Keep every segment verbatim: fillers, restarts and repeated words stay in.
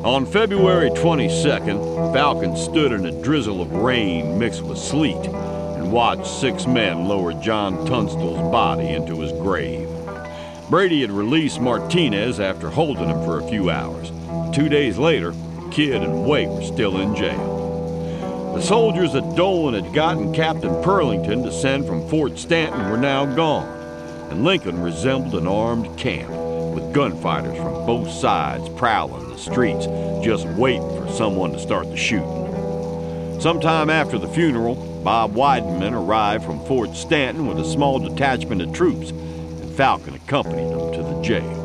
On February twenty-second, Falcon stood in a drizzle of rain mixed with sleet and watched six men lower John Tunstall's body into his grave. Brady had released Martinez after holding him for a few hours. Two days later, Kidd and Waite were still in jail. The soldiers that Dolan had gotten Captain Pearlington to send from Fort Stanton were now gone, and Lincoln resembled an armed camp, with gunfighters from both sides prowling the streets, just waiting for someone to start the shooting. Sometime after the funeral, Bob Weidenman arrived from Fort Stanton with a small detachment of troops, and Falcon accompanied them to the jail.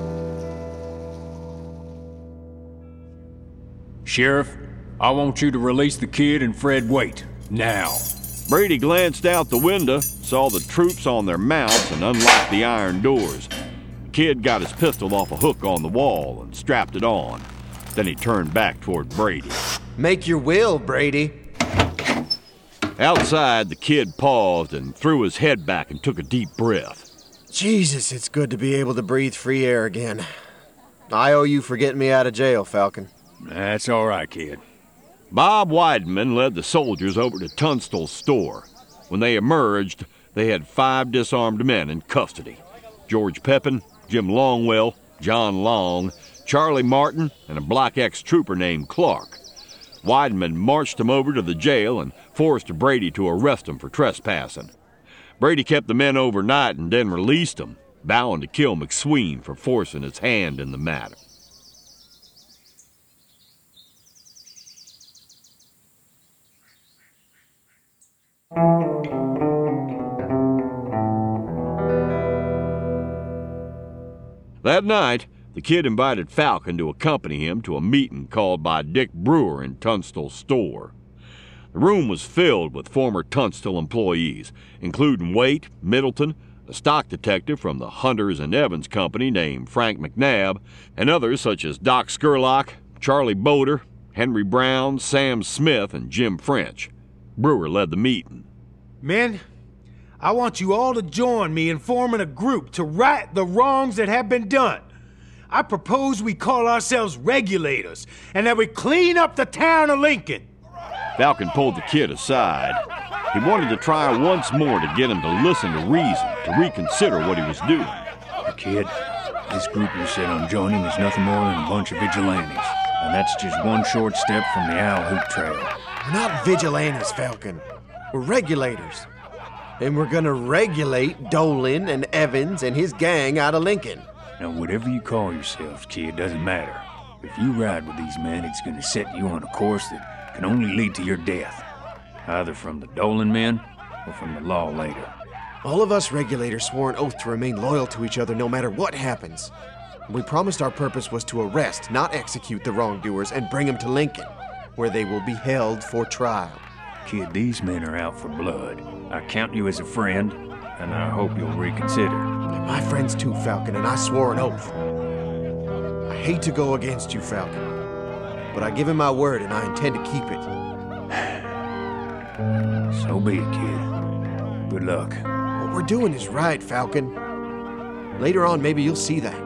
Sheriff, I want you to release the kid and Fred Waite, now. Brady glanced out the window, saw the troops on their mounts, and unlocked the iron doors. Kidd got his pistol off a hook on the wall and strapped it on. Then he turned back toward Brady. Make your will, Brady. Outside, the Kid paused and threw his head back and took a deep breath. Jesus, it's good to be able to breathe free air again. I owe you for getting me out of jail, Falcon. That's all right, kid. Bob Weidenman led the soldiers over to Tunstall's store. When they emerged, they had five disarmed men in custody. George Pepin, Jim Longwell, John Long, Charlie Martin, and a black ex-trooper named Clark. Weidenman marched them over to the jail and forced Brady to arrest them for trespassing. Brady kept the men overnight and then released them, vowing to kill McSween for forcing his hand in the matter. That night, the Kid invited Falcon to accompany him to a meeting called by Dick Brewer in Tunstall's store. The room was filled with former Tunstall employees, including Waite, Middleton, a stock detective from the Hunters and Evans Company named Frank McNabb, and others such as Doc Skurlock, Charlie Boder, Henry Brown, Sam Smith, and Jim French. Brewer led the meeting. Men, I want you all to join me in forming a group to right the wrongs that have been done. I propose we call ourselves Regulators, and that we clean up the town of Lincoln. Falcon pulled the Kid aside. He wanted to try once more to get him to listen to reason, to reconsider what he was doing. Kid, this group you said on joining is nothing more than a bunch of vigilantes, and that's just one short step from the Owl Hoop Trail. We're not vigilantes, Falcon. We're regulators. And we're gonna regulate Dolan and Evans and his gang out of Lincoln. Now, whatever you call yourselves, kid, doesn't matter. If you ride with these men, it's gonna set you on a course that can only lead to your death. Either from the Dolan men or from the law later. All of us regulators swore an oath to remain loyal to each other no matter what happens. We promised our purpose was to arrest, not execute the wrongdoers and bring them to Lincoln, where they will be held for trial. Kid, these men are out for blood. I count you as a friend, and I hope you'll reconsider. They're my friends too, Falcon, and I swore an oath. I hate to go against you, Falcon, but I give him my word and I intend to keep it. So be it, kid. Good luck. What we're doing is right, Falcon. Later on, maybe you'll see that.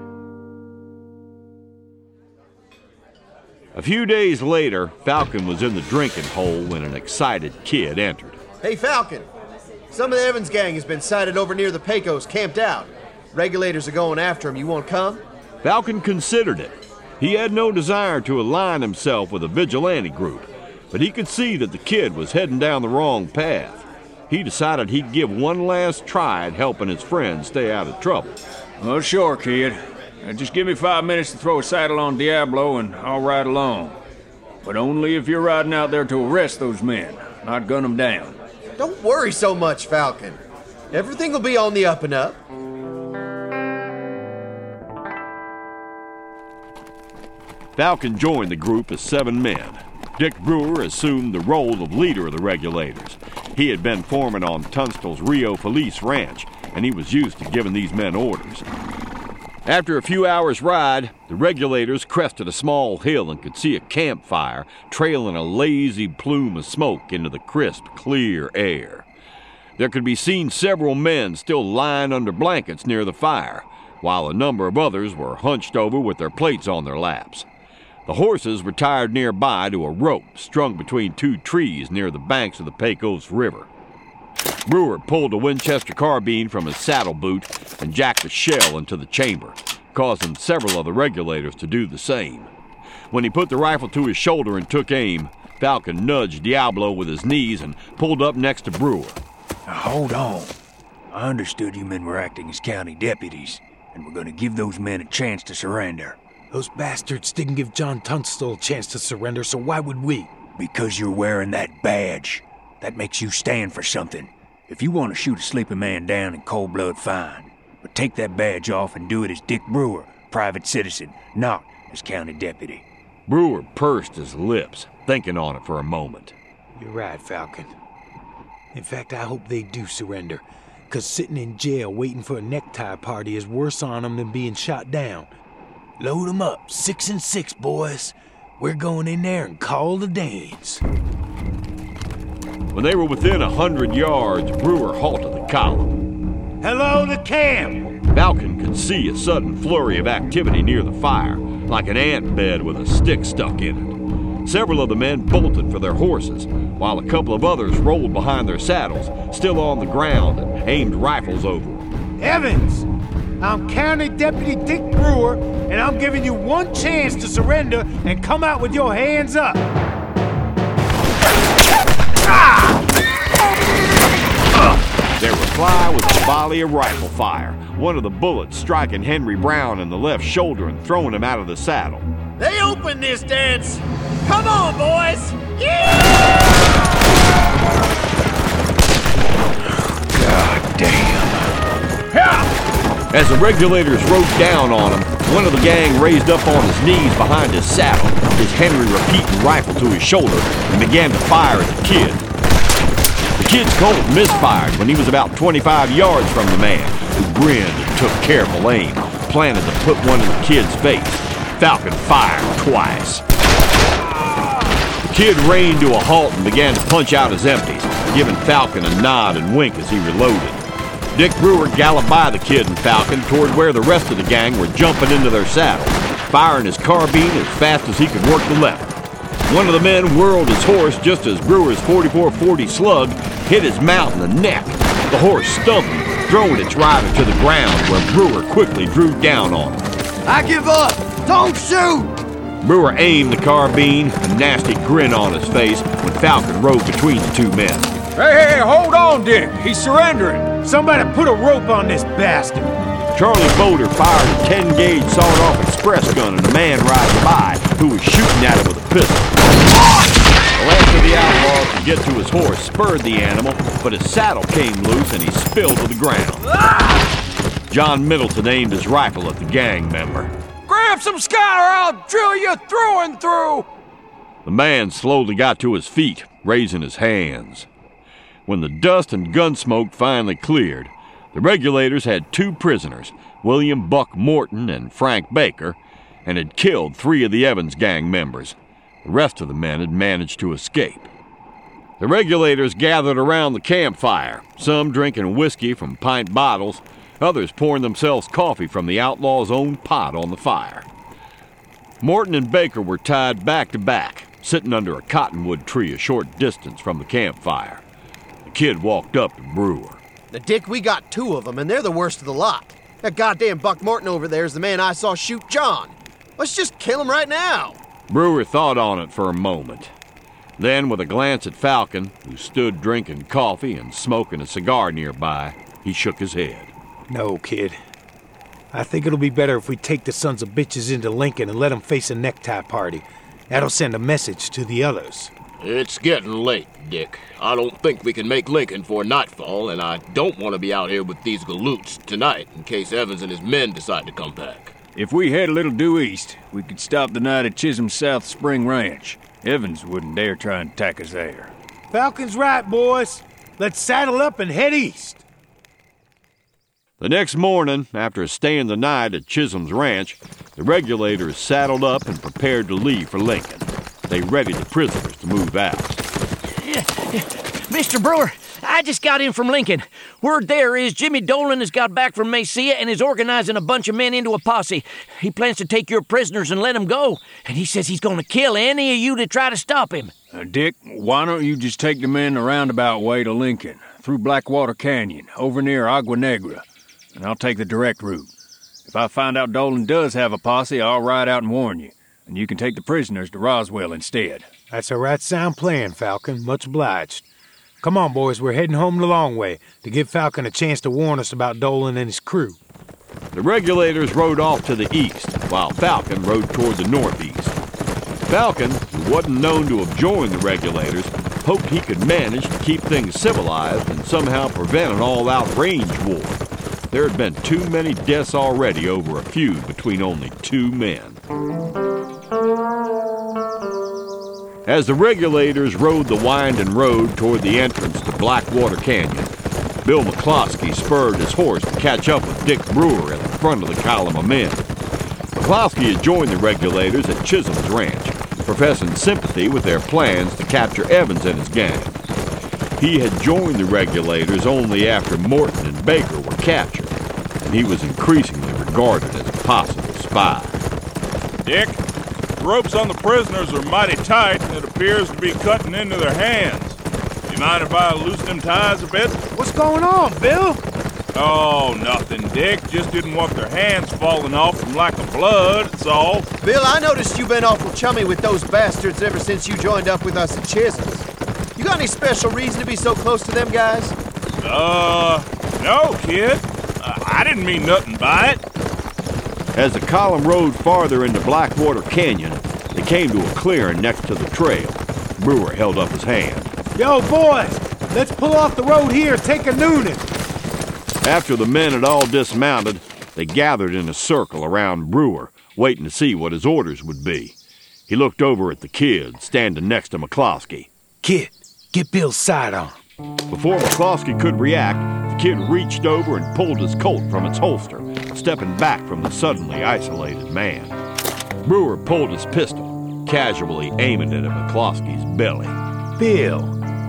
A few days later, Falcon was in the drinking hole when an excited Kid entered. Hey, Falcon. Some of the Evans gang has been sighted over near the Pecos, camped out. Regulators are going after him. You want to come? Falcon considered it. He had no desire to align himself with a vigilante group, but he could see that the Kid was heading down the wrong path. He decided he'd give one last try at helping his friends stay out of trouble. Well, sure, kid. Now, just give me five minutes to throw a saddle on Diablo and I'll ride along. But only if you're riding out there to arrest those men, not gun them down. Don't worry so much, Falcon. Everything will be on the up and up. Falcon joined the group as seven men. Dick Brewer assumed the role of leader of the Regulators. He had been foreman on Tunstall's Rio Feliz ranch, and he was used to giving these men orders. After a few hours' ride, the Regulators crested a small hill and could see a campfire trailing a lazy plume of smoke into the crisp, clear air. There could be seen several men still lying under blankets near the fire, while a number of others were hunched over with their plates on their laps. The horses were tied nearby to a rope strung between two trees near the banks of the Pecos River. Brewer pulled a Winchester carbine from his saddle boot and jacked a shell into the chamber, causing several of the regulators to do the same. When he put the rifle to his shoulder and took aim, Falcon nudged Diablo with his knees and pulled up next to Brewer. Now, hold on. I understood you men were acting as county deputies, and we're going to give those men a chance to surrender. Those bastards didn't give John Tunstall a chance to surrender, so why would we? Because you're wearing that badge. That makes you stand for something. If you want to shoot a sleeping man down in cold blood, fine. But take that badge off and do it as Dick Brewer, private citizen, not as county deputy. Brewer pursed his lips, thinking on it for a moment. You're right, Falcon. In fact, I hope they do surrender, because sitting in jail waiting for a necktie party is worse on them than being shot down. Load them up, six and six, boys. We're going in there and call the Danes. When they were within a hundred yards, Brewer halted the column. Hello, the camp! Falcon could see a sudden flurry of activity near the fire, like an ant bed with a stick stuck in it. Several of the men bolted for their horses, while a couple of others rolled behind their saddles, still on the ground, and aimed rifles over them. Evans! I'm County Deputy Dick Brewer, and I'm giving you one chance to surrender and come out with your hands up. Their reply was a volley of rifle fire, one of the bullets striking Henry Brown in the left shoulder and throwing him out of the saddle. They opened this dance! Come on, boys! Yeah! God damn. As the regulators rode down on him, one of the gang raised up on his knees behind his saddle, his Henry repeating rifle to his shoulder, and began to fire at the kid. The kid's Colt misfired when he was about twenty-five yards from the man, who grinned and took careful aim, planted to put one in the kid's face. Falcon fired twice. The kid reined to a halt and began to punch out his empties, giving Falcon a nod and wink as he reloaded. Dick Brewer galloped by the kid and Falcon toward where the rest of the gang were jumping into their saddles, firing his carbine as fast as he could work the lever. One of the men whirled his horse just as Brewer's forty-four forty slug hit his mount in the neck. The horse stumbled, throwing its rider to the ground, where Brewer quickly drew down on him. I give up! Don't shoot! Brewer aimed the carbine, a nasty grin on his face, when Falcon rode between the two men. Hey, hey, hold on, Dick. He's surrendering. Somebody put a rope on this bastard. Charlie Boulder fired a ten-gauge sawed-off express gun at a man riding by who was shooting at him with a pistol. The last of the outlaws to get to his horse spurred the animal, but his saddle came loose and he spilled to the ground. John Middleton aimed his rifle at the gang member. Grab some scout or I'll drill you through and through. The man slowly got to his feet, raising his hands. When the dust and gun smoke finally cleared, the regulators had two prisoners, William Buck Morton and Frank Baker, and had killed three of the Evans gang members. The rest of the men had managed to escape. The regulators gathered around the campfire, some drinking whiskey from pint bottles, others pouring themselves coffee from the outlaw's own pot on the fire. Morton and Baker were tied back to back, sitting under a cottonwood tree a short distance from the campfire. The kid walked up to Brewer. Now, Dick, we got two of them, and they're the worst of the lot. That goddamn Buck Morton over there is the man I saw shoot John. Let's just kill him right now. Brewer thought on it for a moment. Then, with a glance at Falcon, who stood drinking coffee and smoking a cigar nearby, he shook his head. No, kid. I think it'll be better if we take the sons of bitches into Lincoln and let them face a necktie party. That'll send a message to the others. It's getting late, Dick. I don't think we can make Lincoln for nightfall, and I don't want to be out here with these galoots tonight in case Evans and his men decide to come back. If we head a little due east, we could stop the night at Chisholm's South Spring Ranch. Evans wouldn't dare try and attack us there. Falcon's right, boys. Let's saddle up and head east. The next morning, after staying the night at Chisholm's Ranch, the regulators saddled up and prepared to leave for Lincoln. They readied the prisoners to move out. Mister Brewer, I just got in from Lincoln. Word there is Jimmy Dolan has got back from Mesilla and is organizing a bunch of men into a posse. He plans to take your prisoners and let them go. And he says he's going to kill any of you that try to stop him. Uh, Dick, why don't you just take the men the roundabout way to Lincoln, through Blackwater Canyon, over near Agua Negra, and I'll take the direct route. If I find out Dolan does have a posse, I'll ride out and warn you, and you can take the prisoners to Roswell instead. That's a right sound plan, Falcon. Much obliged. Come on, boys, we're heading home the long way to give Falcon a chance to warn us about Dolan and his crew. The Regulators rode off to the east, while Falcon rode toward the northeast. Falcon, who wasn't known to have joined the Regulators, hoped he could manage to keep things civilized and somehow prevent an all-out range war. There had been too many deaths already over a feud between only two men. As the Regulators rode the winding road toward the entrance to Blackwater Canyon, Bill McCloskey spurred his horse to catch up with Dick Brewer at the front of the column of men. McCloskey had joined the Regulators at Chisholm's Ranch, professing sympathy with their plans to capture Evans and his gang. He had joined the Regulators only after Morton and Baker were captured, and he was increasingly regarded as a possible spy. Dick, the ropes on the prisoners are mighty tight, and it appears to be cutting into their hands. Do you mind if I loosen them ties a bit? What's going on, Bill? Oh, nothing, Dick. Just didn't want their hands falling off from lack of blood, that's all. Bill, I noticed you've been awful chummy with those bastards ever since you joined up with us at Chisholm's. You got any special reason to be so close to them guys? Uh, no, kid. Uh, I didn't mean nothing by it. As the column rode farther into Blackwater Canyon, they came to a clearing next to the trail. Brewer held up his hand. Yo, boys, let's pull off the road here and take a nooning. After the men had all dismounted, they gathered in a circle around Brewer, waiting to see what his orders would be. He looked over at the kid, standing next to McCloskey. Kid, get Bill's side on. Before McCloskey could react, the kid reached over and pulled his Colt from its holster, stepping back from the suddenly isolated man. Brewer pulled his pistol, casually aiming it at McCloskey's belly. Bill,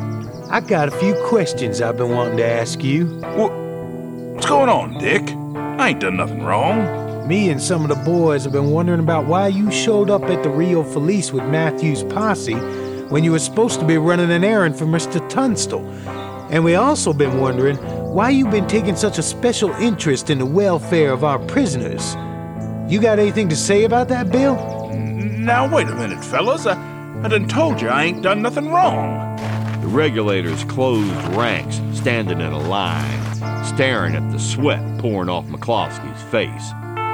I got a few questions I've been wanting to ask you. What? What's going on, Dick? I ain't done nothing wrong. Me and some of the boys have been wondering about why you showed up at the Rio Feliz with Matthew's posse when you were supposed to be running an errand for Mister Tunstall. And we also been wondering why you've been taking such a special interest in the welfare of our prisoners. You got anything to say about that, Bill? Now, wait a minute, fellas. I, I done told you I ain't done nothing wrong. The Regulators closed ranks, standing in a line, staring at the sweat pouring off McCloskey's face.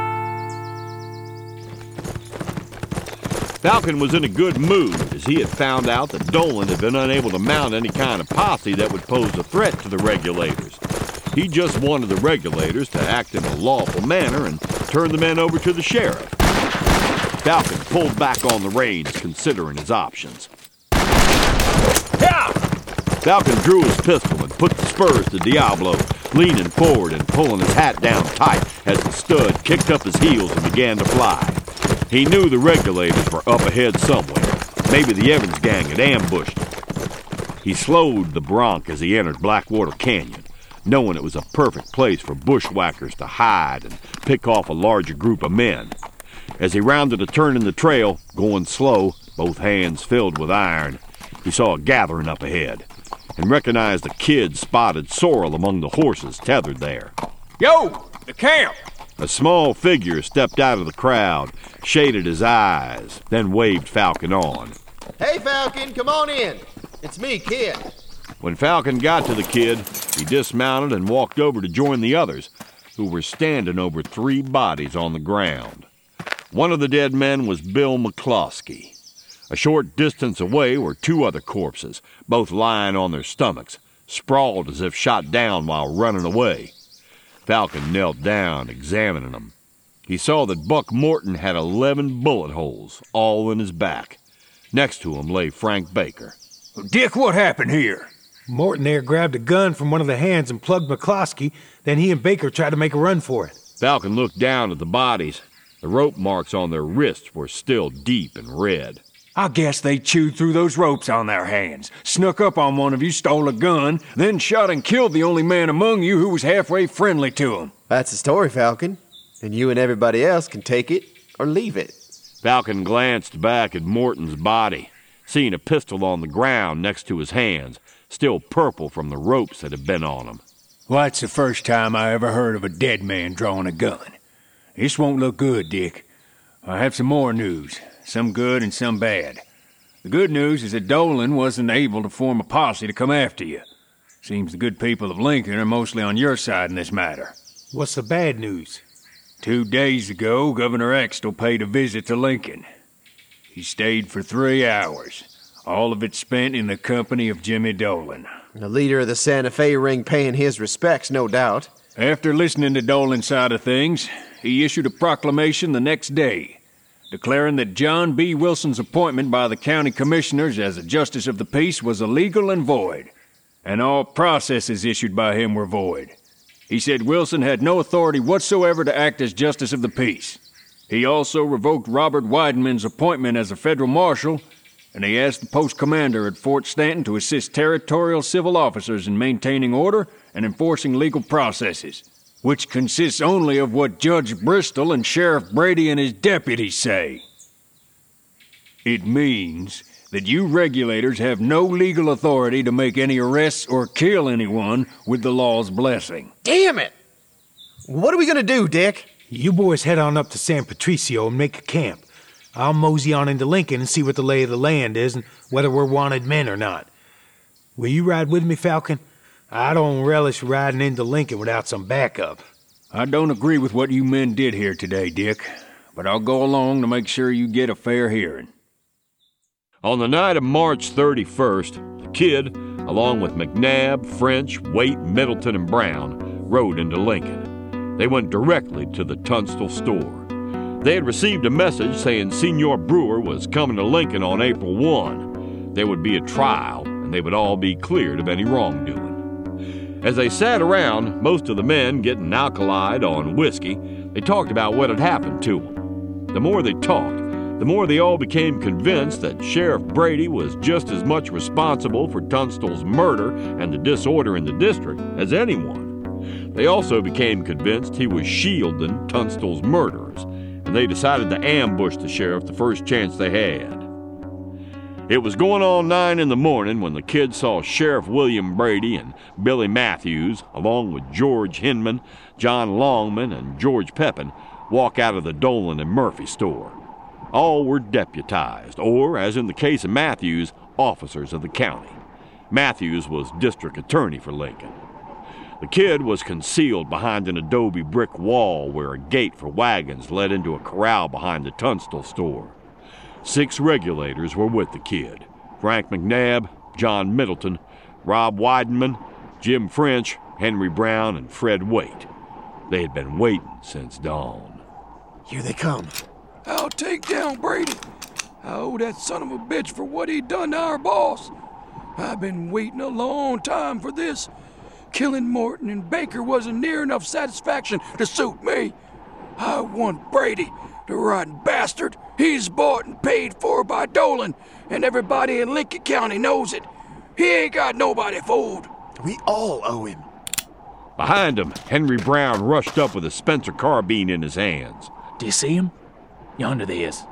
Falcon was in a good mood as he had found out that Dolan had been unable to mount any kind of posse that would pose a threat to the Regulators. He just wanted the Regulators to act in a lawful manner and turn the men over to the sheriff. Falcon pulled back on the reins, considering his options. Yeah! Falcon drew his pistol and put the spurs to Diablo, leaning forward and pulling his hat down tight as the stud kicked up his heels and began to fly. He knew the Regulators were up ahead somewhere. Maybe the Evans gang had ambushed him. He slowed the bronc as he entered Blackwater Canyon, knowing it was a perfect place for bushwhackers to hide and pick off a larger group of men. As he rounded a turn in the trail, going slow, both hands filled with iron, he saw a gathering up ahead and recognized a kid spotted sorrel among the horses tethered there. Yo, the camp! A small figure stepped out of the crowd, shaded his eyes, then waved Falcon on. Hey, Falcon, come on in. It's me, Kid. When Falcon got to the kid, he dismounted and walked over to join the others, who were standing over three bodies on the ground. One of the dead men was Bill McCloskey. A short distance away were two other corpses, both lying on their stomachs, sprawled as if shot down while running away. Falcon knelt down, examining them. He saw that Buck Morton had eleven bullet holes, all in his back. Next to him lay Frank Baker. Dick, what happened here? Morton there grabbed a gun from one of the hands and plugged McCloskey, then he and Baker tried to make a run for it. Falcon looked down at the bodies. The rope marks on their wrists were still deep and red. I guess they chewed through those ropes on their hands, snuck up on one of you, stole a gun, then shot and killed the only man among you who was halfway friendly to them. That's the story, Falcon. And you and everybody else can take it or leave it. Falcon glanced back at Morton's body, seeing a pistol on the ground next to his hands, still purple from the ropes that had been on him. Well, that's the first time I ever heard of a dead man drawing a gun. This won't look good, Dick. I have some more news, some good and some bad. The good news is that Dolan wasn't able to form a posse to come after you. Seems the good people of Lincoln are mostly on your side in this matter. What's the bad news? Two days ago, Governor Extell paid a visit to Lincoln. He stayed for three hours, all of it spent in the company of Jimmy Dolan. The leader of the Santa Fe ring paying his respects, no doubt. After listening to Dolan's side of things, he issued a proclamation the next day, declaring that John B. Wilson's appointment by the county commissioners as a justice of the peace was illegal and void, and all processes issued by him were void. He said Wilson had no authority whatsoever to act as justice of the peace. He also revoked Robert Weidenman's appointment as a federal marshal, and he asked the post commander at Fort Stanton to assist territorial civil officers in maintaining order and enforcing legal processes, which consists only of what Judge Bristol and Sheriff Brady and his deputies say. It means that you regulators have no legal authority to make any arrests or kill anyone with the law's blessing. Damn it! What are we gonna do, Dick? You boys head on up to San Patricio and make a camp. I'll mosey on into Lincoln and see what the lay of the land is and whether we're wanted men or not. Will you ride with me, Falcon? I don't relish riding into Lincoln without some backup. I don't agree with what you men did here today, Dick, but I'll go along to make sure you get a fair hearing. On the night of March thirty-first, the Kid, along with McNabb, French, Waite, Middleton, and Brown, rode into Lincoln. They went directly to the Tunstall store. They had received a message saying Senor Brewer was coming to Lincoln on April first. There would be a trial, and they would all be cleared of any wrongdoing. As they sat around, most of the men getting alkalied on whiskey, they talked about what had happened to them. The more they talked, the more they all became convinced that Sheriff Brady was just as much responsible for Tunstall's murder and the disorder in the district as anyone. They also became convinced he was shielding Tunstall's murderers, and they decided to ambush the sheriff the first chance they had. It was going on nine in the morning when the Kid saw Sheriff William Brady and Billy Matthews, along with George Hinman, John Longman, and George Pepin, walk out of the Dolan and Murphy store. All were deputized, or, as in the case of Matthews, officers of the county. Matthews was district attorney for Lincoln. The Kid was concealed behind an adobe brick wall where a gate for wagons led into a corral behind the Tunstall store. Six regulators were with the Kid: Frank McNabb, John Middleton, Rob Weidenman, Jim French, Henry Brown, and Fred Waite. They had been waiting since dawn. Here they come. I'll take down Brady. I owe that son of a bitch for what he done to our boss. I've been waiting a long time for this. Killing Morton and Baker wasn't near enough satisfaction to suit me. I want Brady, the rotten bastard. He's bought and paid for by Dolan, and everybody in Lincoln County knows it. He ain't got nobody fooled. We all owe him. Behind him, Henry Brown rushed up with a Spencer carbine in his hands. Do you see him? Yonder they is.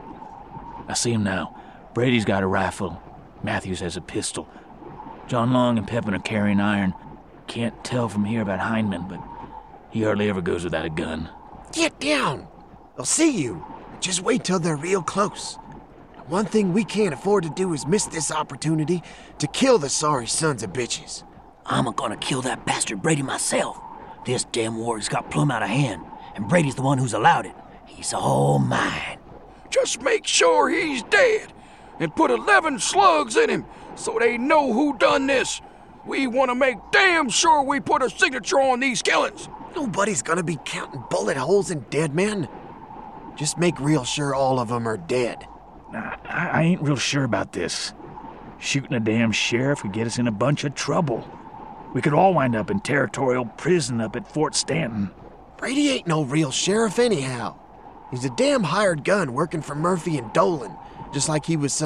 I see him now. Brady's got a rifle. Matthews has a pistol. John Long and Pepin are carrying iron. Can't tell from here about Hindman, but he hardly ever goes without a gun. Get down! They'll see you. Just wait till they're real close. One thing we can't afford to do is miss this opportunity to kill the sorry sons of bitches. I'm gonna kill that bastard Brady myself. This damn war has got plumb out of hand, and Brady's the one who's allowed it. He's all mine. Just make sure he's dead, and put eleven slugs in him, so they know who done this. We want to make damn sure we put a signature on these killings. Nobody's gonna be counting bullet holes in dead men. Just make real sure all of them are dead. I, I ain't real sure about this. Shooting a damn sheriff could get us in a bunch of trouble. We could all wind up in territorial prison up at Fort Stanton. Brady ain't no real sheriff anyhow. He's a damn hired gun working for Murphy and Dolan, just like he was some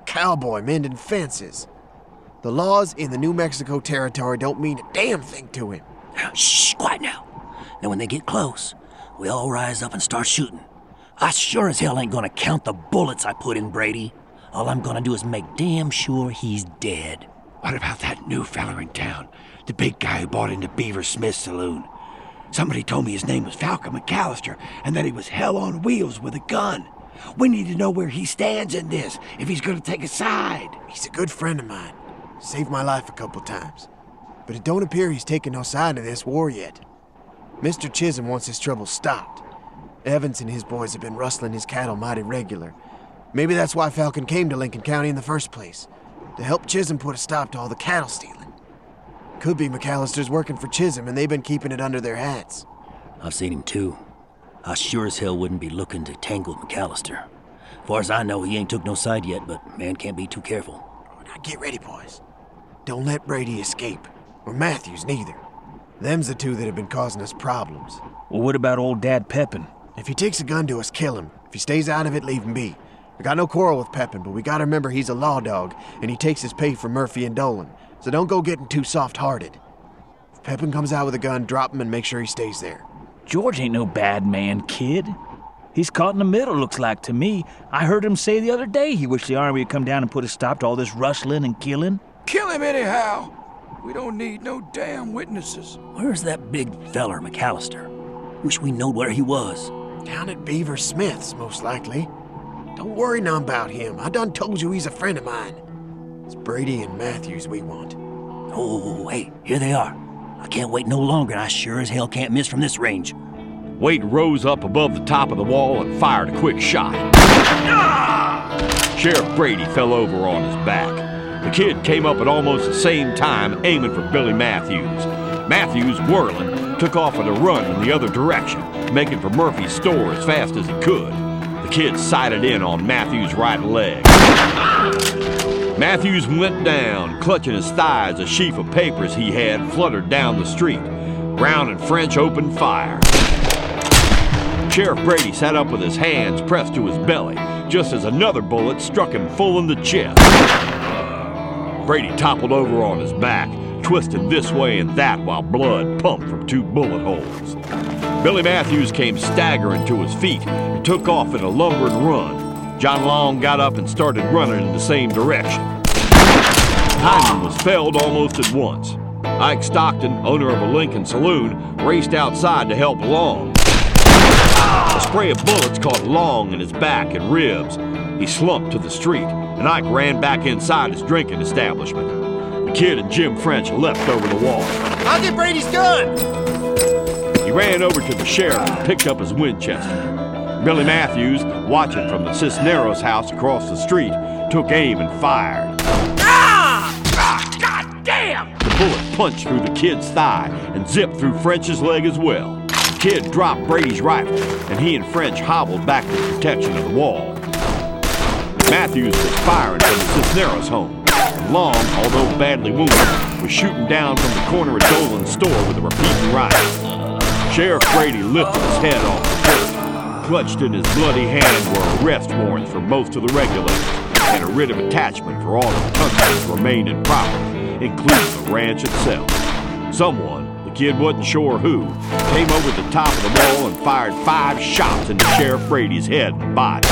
cowboy mending fences. The laws in the New Mexico territory don't mean a damn thing to him. Shh, quiet now. Now when they get close, we all rise up and start shooting. I sure as hell ain't gonna count the bullets I put in Brady. All I'm gonna do is make damn sure he's dead. What about that new fella in town? The big guy who bought into Beaver Smith's saloon. Somebody told me his name was Falcon McAllister and that he was hell on wheels with a gun. We need to know where he stands in this, if he's gonna take a side. He's a good friend of mine. Saved my life a couple times. But it don't appear he's taken no side in this war yet. Mister Chisholm wants his trouble stopped. Evans and his boys have been rustling his cattle mighty regular. Maybe that's why Falcon came to Lincoln County in the first place, to help Chisholm put a stop to all the cattle stealing. Could be McAllister's working for Chisholm and they've been keeping it under their hats. I've seen him too. I sure as hell wouldn't be looking to tangle McAllister. Far as I know, he ain't took no side yet, but man can't be too careful. Now get ready, boys. Don't let Brady escape, or Matthews neither. Them's the two that have been causing us problems. Well, what about old Dad Pepin? If he takes a gun to us, kill him. If he stays out of it, leave him be. I got no quarrel with Pepin, but we gotta remember he's a law dog, and he takes his pay from Murphy and Dolan, so don't go getting too soft-hearted. If Pepin comes out with a gun, drop him and make sure he stays there. George ain't no bad man, kid. He's caught in the middle, looks like to me. I heard him say the other day he wished the army would come down and put a stop to all this rustling and killing. Kill him anyhow. We don't need no damn witnesses. Where's that big feller, McAllister? Wish we knowed where he was. Down at Beaver Smith's, most likely. Don't worry none about him. I done told you he's a friend of mine. It's Brady and Matthews we want. Oh, hey, here they are. I can't wait no longer, and I sure as hell can't miss from this range. Wade rose up above the top of the wall and fired a quick shot. Sheriff Brady fell over on his back. The kid came up at almost the same time, aiming for Billy Matthews. Matthews, whirling, took off at a run in the other direction, making for Murphy's store as fast as he could. The kid sighted in on Matthews' right leg. Matthews went down, clutching his thigh as a sheaf of papers he had fluttered down the street. Brown and French opened fire. Sheriff Brady sat up with his hands pressed to his belly, just as another bullet struck him full in the chest. Brady toppled over on his back, twisted this way and that while blood pumped from two bullet holes. Billy Matthews came staggering to his feet and took off in a lumbering run. John Long got up and started running in the same direction. Hyman was felled almost at once. Ike Stockton, owner of a Lincoln saloon, raced outside to help Long. A spray of bullets caught Long in his back and ribs. He slumped to the street, and Ike ran back inside his drinking establishment. The kid and Jim French leapt over the wall. I'll get Brady's gun! He ran over to the sheriff and picked up his Winchester. Billy Matthews, watching from the Cisneros house across the street, took aim and fired. Ah! Ah, God damn! The bullet punched through the kid's thigh and zipped through French's leg as well. The kid dropped Brady's rifle, and he and French hobbled back to the protection of the wall. Matthews was firing from the Cisneros home. Long, although badly wounded, was shooting down from the corner of Dolan's store with a repeating rifle. Sheriff Brady lifted his head off the dirt. Clutched in his bloody hand were arrest warrants for most of the regulators and a writ of attachment for all of Tunstall's remaining property, including the ranch itself. Someone, the kid wasn't sure who, came over the top of the wall and fired five shots into Sheriff Brady's head and body.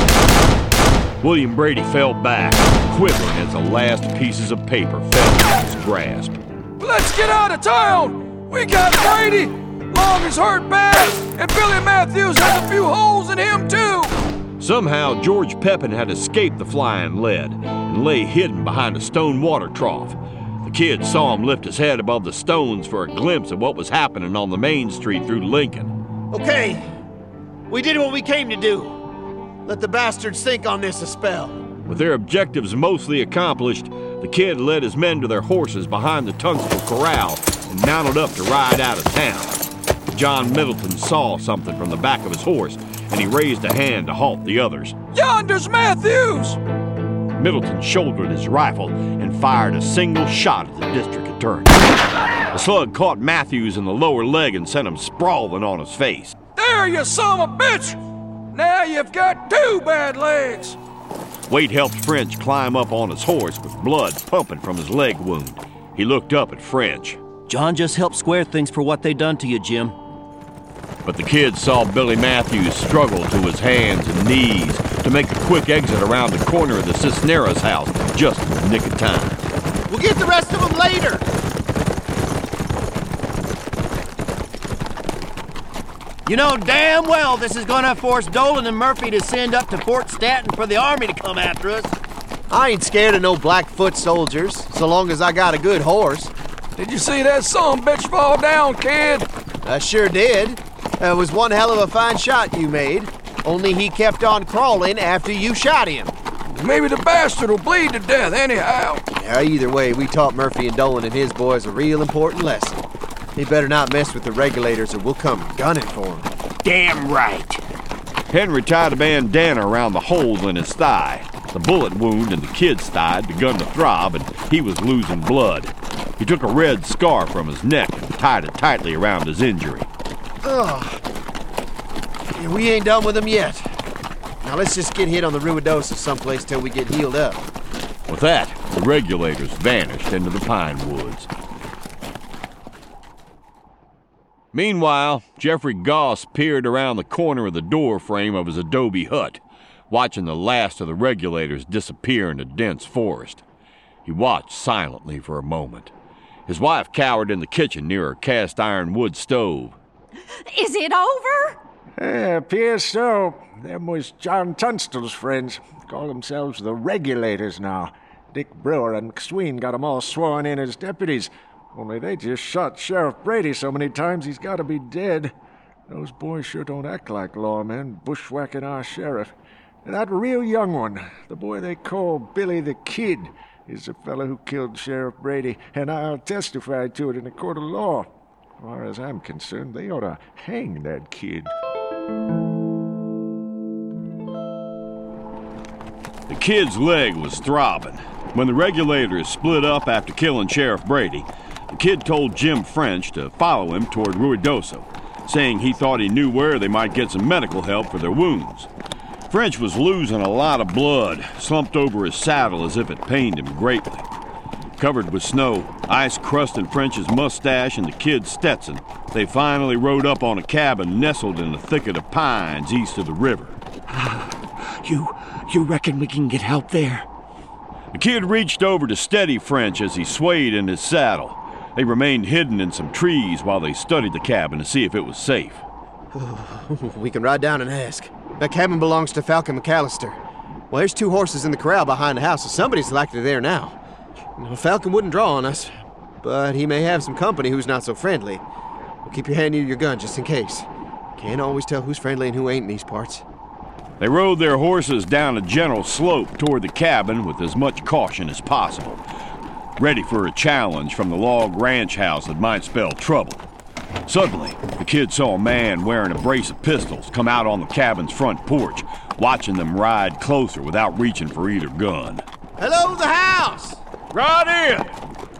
William Brady fell back, quivering as the last pieces of paper fell in his grasp. Let's get out of town! We got Brady! Long is hurt bad, and Billy Matthews has a few holes in him, too! Somehow, George Pepin had escaped the flying lead and lay hidden behind a stone water trough. The kid saw him lift his head above the stones for a glimpse of what was happening on the main street through Lincoln. Okay, we did what we came to do. Let the bastards think on this a spell. With their objectives mostly accomplished, the kid led his men to their horses behind the Tunstall corral and mounted up to ride out of town. John Middleton saw something from the back of his horse, and he raised a hand to halt the others. Yonder's Matthews! Middleton shouldered his rifle and fired a single shot at the district attorney. The slug caught Matthews in the lower leg and sent him sprawling on his face. There, you son of a bitch! Now you've got two bad legs! Wade helped French climb up on his horse with blood pumping from his leg wound. He looked up at French. John just helped square things for what they done to you, Jim. But the kid saw Billy Matthews struggle to his hands and knees to make a quick exit around the corner of the Cisneros house just in the nick of time. We'll get the rest of them later. You know damn well this is gonna force Dolan and Murphy to send up to Fort Stanton for the army to come after us. I ain't scared of no Blackfoot soldiers, so long as I got a good horse. Did you see that son bitch fall down, kid? I sure did. It was one hell of a fine shot you made. Only he kept on crawling after you shot him. Maybe the bastard will bleed to death anyhow. Yeah, either way, we taught Murphy and Dolan and his boys a real important lesson. He better not mess with the regulators or we'll come gunning for him. Damn right. Henry tied a bandana around the hole in his thigh. The bullet wound in the kid's thigh had begun to throb, and he was losing blood. He took a red scarf from his neck and tied it tightly around his injury. Ugh. Yeah, we ain't done with him yet. Now let's just get hit on the Ruidosa someplace till we get healed up. With that, the regulators vanished into the pine woods. Meanwhile, Jeffrey Goss peered around the corner of the door frame of his adobe hut, watching the last of the regulators disappear in the dense forest. He watched silently for a moment. His wife cowered in the kitchen near her cast iron wood stove. Is it over? Uh, appears so. Them was John Tunstall's friends. Call themselves the Regulators now. Dick Brewer and McSween got 'em all sworn in as deputies. Only they just shot Sheriff Brady so many times he's got to be dead. Those boys sure don't act like lawmen, bushwhacking our sheriff. And that real young one, the boy they call Billy the Kid, is the fellow who killed Sheriff Brady, and I'll testify to it in a court of law. As far as I'm concerned, they ought to hang that kid. The kid's leg was throbbing. When the regulators split up after killing Sheriff Brady, the kid told Jim French to follow him toward Ruidoso, saying he thought he knew where they might get some medical help for their wounds. French was losing a lot of blood, slumped over his saddle as if it pained him greatly. Covered with snow, ice crusting French's mustache and the kid's Stetson, they finally rode up on a cabin nestled in a thicket of pines east of the river. You, you reckon we can get help there? The kid reached over to steady French as he swayed in his saddle. They remained hidden in some trees while they studied the cabin to see if it was safe. We can ride down and ask. That cabin belongs to Falcon McAllister. Well, there's two horses in the corral behind the house, so somebody's likely there now. Well, Falcon wouldn't draw on us, but he may have some company who's not so friendly. Well, keep your hand near your gun just in case. Can't always tell who's friendly and who ain't in these parts. They rode their horses down a gentle slope toward the cabin with as much caution as possible, ready for a challenge from the log ranch house that might spell trouble. Suddenly, the kid saw a man wearing a brace of pistols come out on the cabin's front porch, watching them ride closer without reaching for either gun. Hello, the house! Ride in!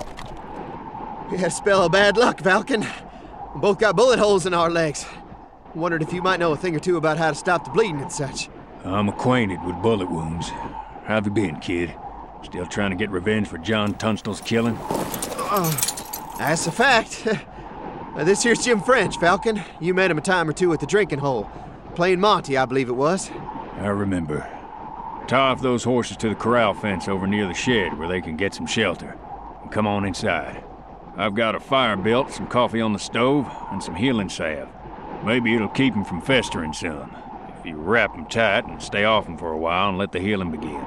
We had a spell of bad luck, Falcon. We both got bullet holes in our legs. Wondered if you might know a thing or two about how to stop the bleeding and such. I'm acquainted with bullet wounds. How have you been, kid? Still trying to get revenge for John Tunstall's killing? Uh, that's a fact. uh, this here's Jim French, Falcon. You met him a time or two at the drinking hole. Playing Monty, I believe it was. I remember. Tie off those horses to the corral fence over near the shed where they can get some shelter. And come on inside. I've got a fire built, some coffee on the stove, and some healing salve. Maybe it'll keep him from festering some. If you wrap him tight and stay off him for a while and let the healing begin.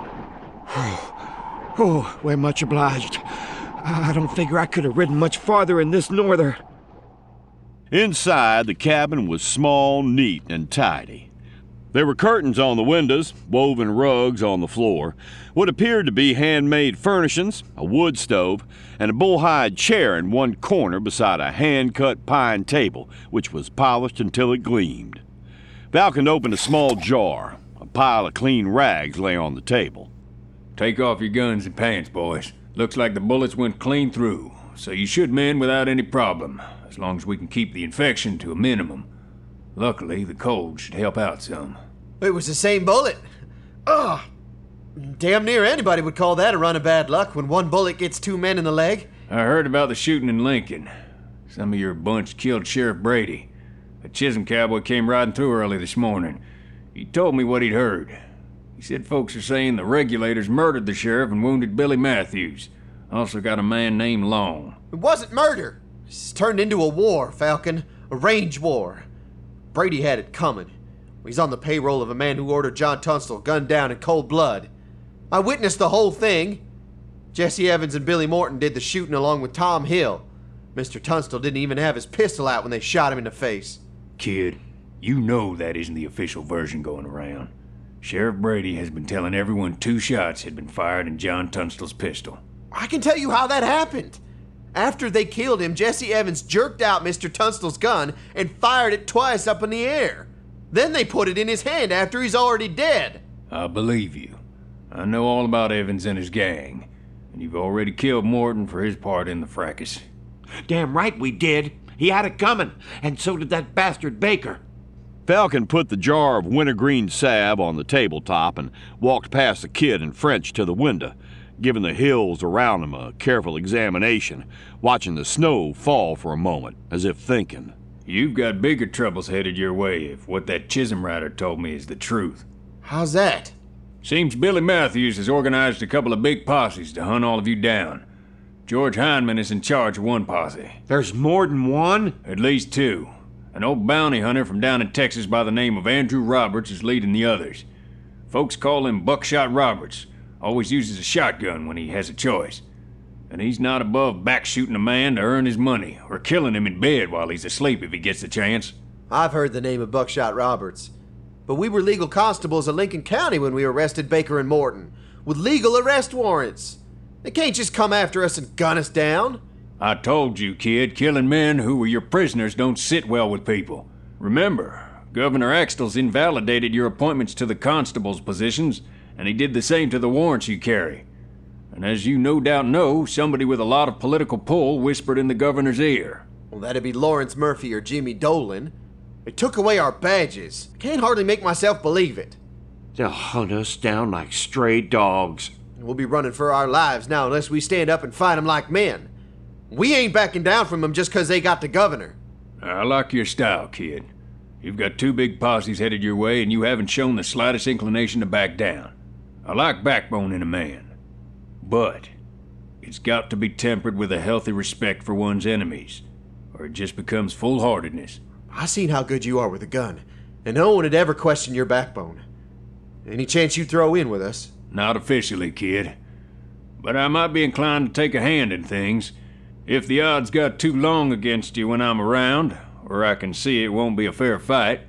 Oh, we're much obliged. I don't figure I could have ridden much farther in this norther. Inside, the cabin was small, neat, and tidy. There were curtains on the windows, woven rugs on the floor, what appeared to be handmade furnishings, a wood stove, and a bullhide chair in one corner beside a hand-cut pine table, which was polished until it gleamed. Falcon opened a small jar. A pile of clean rags lay on the table. Take off your guns and pants, boys. Looks like the bullets went clean through, so you should mend without any problem, as long as we can keep the infection to a minimum. Luckily, the cold should help out some. It was the same bullet. Ugh. Damn near anybody would call that a run of bad luck when one bullet gets two men in the leg. I heard about the shooting in Lincoln. Some of your bunch killed Sheriff Brady. A Chisholm cowboy came riding through early this morning. He told me what he'd heard. He said folks are saying the regulators murdered the sheriff and wounded Billy Matthews. Also got a man named Long. It wasn't murder. It's turned into a war, Falcon. A range war. Brady had it coming. He's on the payroll of a man who ordered John Tunstall gunned down in cold blood. I witnessed the whole thing. Jesse Evans and Billy Morton did the shooting along with Tom Hill. Mister Tunstall didn't even have his pistol out when they shot him in the face. Kid, you know that isn't the official version going around. Sheriff Brady has been telling everyone two shots had been fired in John Tunstall's pistol. I can tell you how that happened. After they killed him, Jesse Evans jerked out Mister Tunstall's gun and fired it twice up in the air. Then they put it in his hand after he's already dead. I believe you. I know all about Evans and his gang, and you've already killed Morton for his part in the fracas. Damn right we did. He had it coming, and so did that bastard Baker. Falcon put the jar of wintergreen salve on the tabletop and walked past the Kid and French to the window, giving the hills around him a careful examination, watching the snow fall for a moment, as if thinking. You've got bigger troubles headed your way if what that Chisholm rider told me is the truth. How's that? Seems Billy Matthews has organized a couple of big posses to hunt all of you down. George Hindman is in charge of one posse. There's more than one? At least two. An old bounty hunter from down in Texas by the name of Andrew Roberts is leading the others. Folks call him Buckshot Roberts. Always uses a shotgun when he has a choice. And he's not above back-shooting a man to earn his money, or killing him in bed while he's asleep if he gets the chance. I've heard the name of Buckshot Roberts. But we were legal constables in Lincoln County when we arrested Baker and Morton, with legal arrest warrants. They can't just come after us and gun us down. I told you, kid, killing men who were your prisoners don't sit well with people. Remember, Governor Axtell's invalidated your appointments to the constable's positions, and he did the same to the warrants you carry. And as you no doubt know, somebody with a lot of political pull whispered in the governor's ear. Well, that'd be Lawrence Murphy or Jimmy Dolan. They took away our badges. Can't hardly make myself believe it. They'll hunt us down like stray dogs. We'll be running for our lives now unless we stand up and fight them like men. We ain't backing down from them just 'cause they got the governor. I like your style, kid. You've got two big posses headed your way, and you haven't shown the slightest inclination to back down. I like backbone in a man. But it's got to be tempered with a healthy respect for one's enemies, or it just becomes foolhardiness. I seen how good you are with a gun, and no one would ever question your backbone. Any chance you throw in with us? Not officially, kid. But I might be inclined to take a hand in things. If the odds got too long against you when I'm around, or I can see it won't be a fair fight,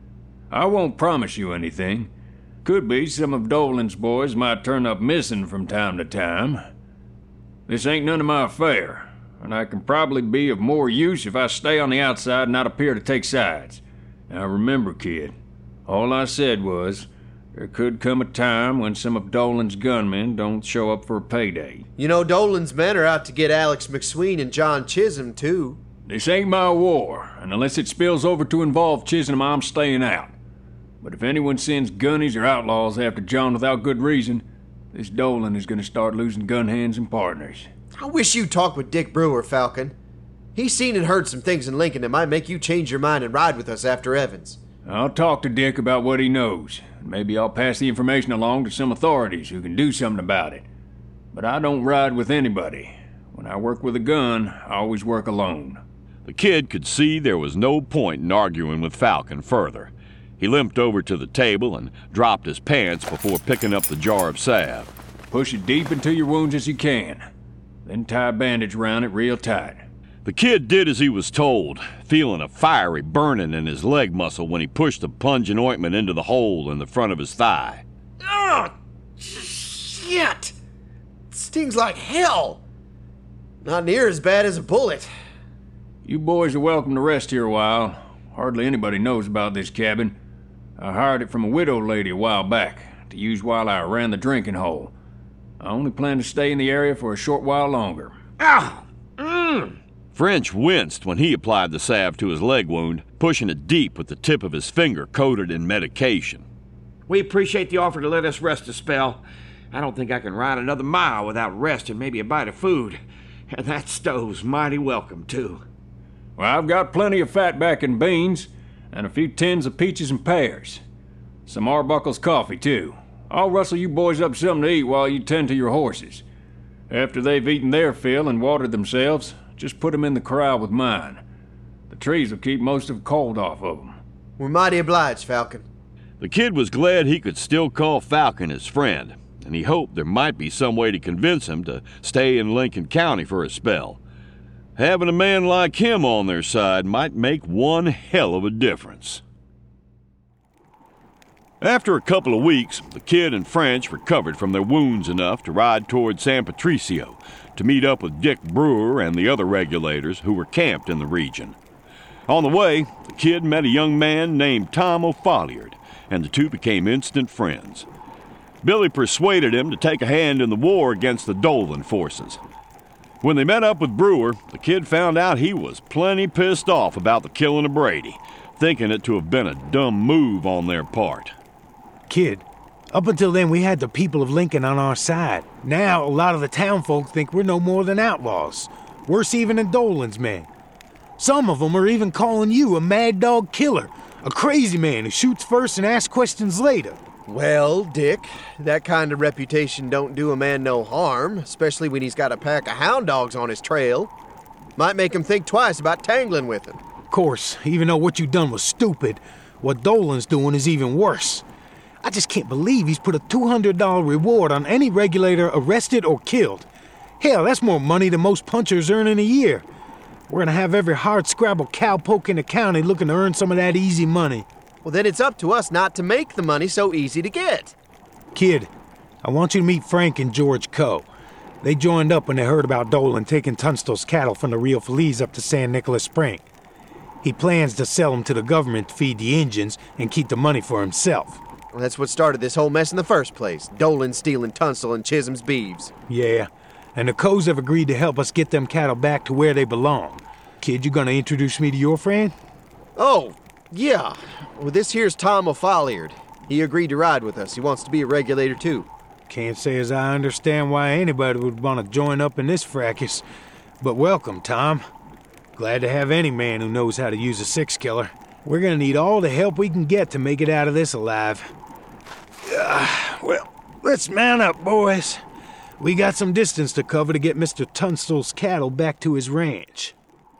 I won't promise you anything. Could be some of Dolan's boys might turn up missing from time to time. This ain't none of my affair, and I can probably be of more use if I stay on the outside and not appear to take sides. Now remember, kid, all I said was, there could come a time when some of Dolan's gunmen don't show up for a payday. You know Dolan's men are out to get Alex McSween and John Chisholm, too. This ain't my war, and unless it spills over to involve Chisholm, I'm staying out. But if anyone sends gunnies or outlaws after John without good reason, this Dolan is gonna start losing gun hands and partners. I wish you'd talk with Dick Brewer, Falcon. He's seen and heard some things in Lincoln that might make you change your mind and ride with us after Evans. I'll talk to Dick about what he knows. Maybe I'll pass the information along to some authorities who can do something about it. But I don't ride with anybody. When I work with a gun, I always work alone. The Kid could see there was no point in arguing with Falcon further. He limped over to the table and dropped his pants before picking up the jar of salve. Push it deep into your wounds as you can. Then tie a bandage around it real tight. The Kid did as he was told, feeling a fiery burning in his leg muscle when he pushed the pungent ointment into the hole in the front of his thigh. Ugh! Shit! It stings like hell! Not near as bad as a bullet. You boys are welcome to rest here a while. Hardly anybody knows about this cabin. I hired it from a widow lady a while back to use while I ran the drinking hole. I only plan to stay in the area for a short while longer. Ow! Mmm! French winced when he applied the salve to his leg wound, pushing it deep with the tip of his finger coated in medication. We appreciate the offer to let us rest a spell, I don't think I can ride another mile without rest and maybe a bite of food. And that stove's mighty welcome, too. Well, I've got plenty of fatback beans, and a few tins of peaches and pears. Some Arbuckle's coffee, too. I'll rustle you boys up something to eat while you tend to your horses. After they've eaten their fill and watered themselves, just put them in the corral with mine. The trees will keep most of the cold off of them. We're mighty obliged, Falcon. The kid was glad he could still call Falcon his friend, and he hoped there might be some way to convince him to stay in Lincoln County for a spell. Having a man like him on their side might make one hell of a difference. After a couple of weeks, the kid and French recovered from their wounds enough to ride toward San Patricio to meet up with Dick Brewer and the other regulators who were camped in the region. On the way, the kid met a young man named Tom O'Folliard, and the two became instant friends. Billy persuaded him to take a hand in the war against the Dolan forces. When they met up with Brewer, the kid found out he was plenty pissed off about the killing of Brady, thinking it to have been a dumb move on their part. Kid, up until then we had the people of Lincoln on our side. Now a lot of the townfolk think we're no more than outlaws, worse even than Dolan's men. Some of them are even calling you a mad dog killer, a crazy man who shoots first and asks questions later. Well, Dick, that kind of reputation don't do a man no harm, especially when he's got a pack of hound dogs on his trail. Might make him think twice about tangling with him. Of course, even though what you done was stupid, what Dolan's doing is even worse. I just can't believe he's put a two hundred dollars reward on any regulator arrested or killed. Hell, that's more money than most punchers earn in a year. We're gonna have every hard-scrabble cowpoke in the county looking to earn some of that easy money. Well, then it's up to us not to make the money so easy to get. Kid, I want you to meet Frank and George Coe. They joined up when they heard about Dolan taking Tunstall's cattle from the Rio Feliz up to San Nicolas Spring. He plans to sell them to the government to feed the Indians and keep the money for himself. Well, that's what started this whole mess in the first place. Dolan stealing Tunstall and Chisholm's beeves. Yeah, and the Coes have agreed to help us get them cattle back to where they belong. Kid, you gonna introduce me to your friend? Oh, yeah. Well, this here's Tom O'Folliard. He agreed to ride with us. He wants to be a regulator, too. Can't say as I understand why anybody would want to join up in this fracas. But welcome, Tom. Glad to have any man who knows how to use a six-killer. We're gonna need all the help we can get to make it out of this alive. Uh, well, let's mount up, boys. We got some distance to cover to get Mister Tunstall's cattle back to his ranch.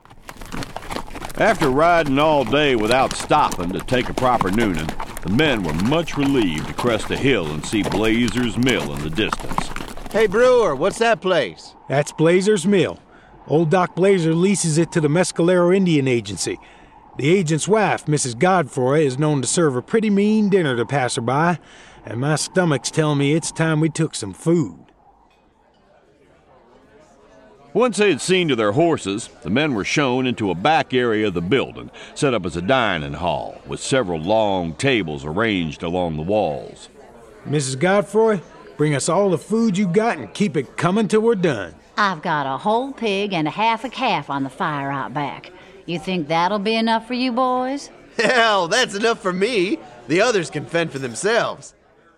After riding all day without stopping to take a proper nooning, the men were much relieved to crest a hill and see Blazer's Mill in the distance. Hey, Brewer, what's that place? That's Blazer's Mill. Old Doc Blazer leases it to the Mescalero Indian Agency. The agent's wife, Missus Godfrey, is known to serve a pretty mean dinner to passerby, and my stomach's telling me it's time we took some food. Once they had seen to their horses, the men were shown into a back area of the building, set up as a dining hall, with several long tables arranged along the walls. Missus Godfrey, bring us all the food you got and keep it coming till we're done. I've got a whole pig and a half a calf on the fire out back. You think that'll be enough for you boys? Hell, that's enough for me. The others can fend for themselves.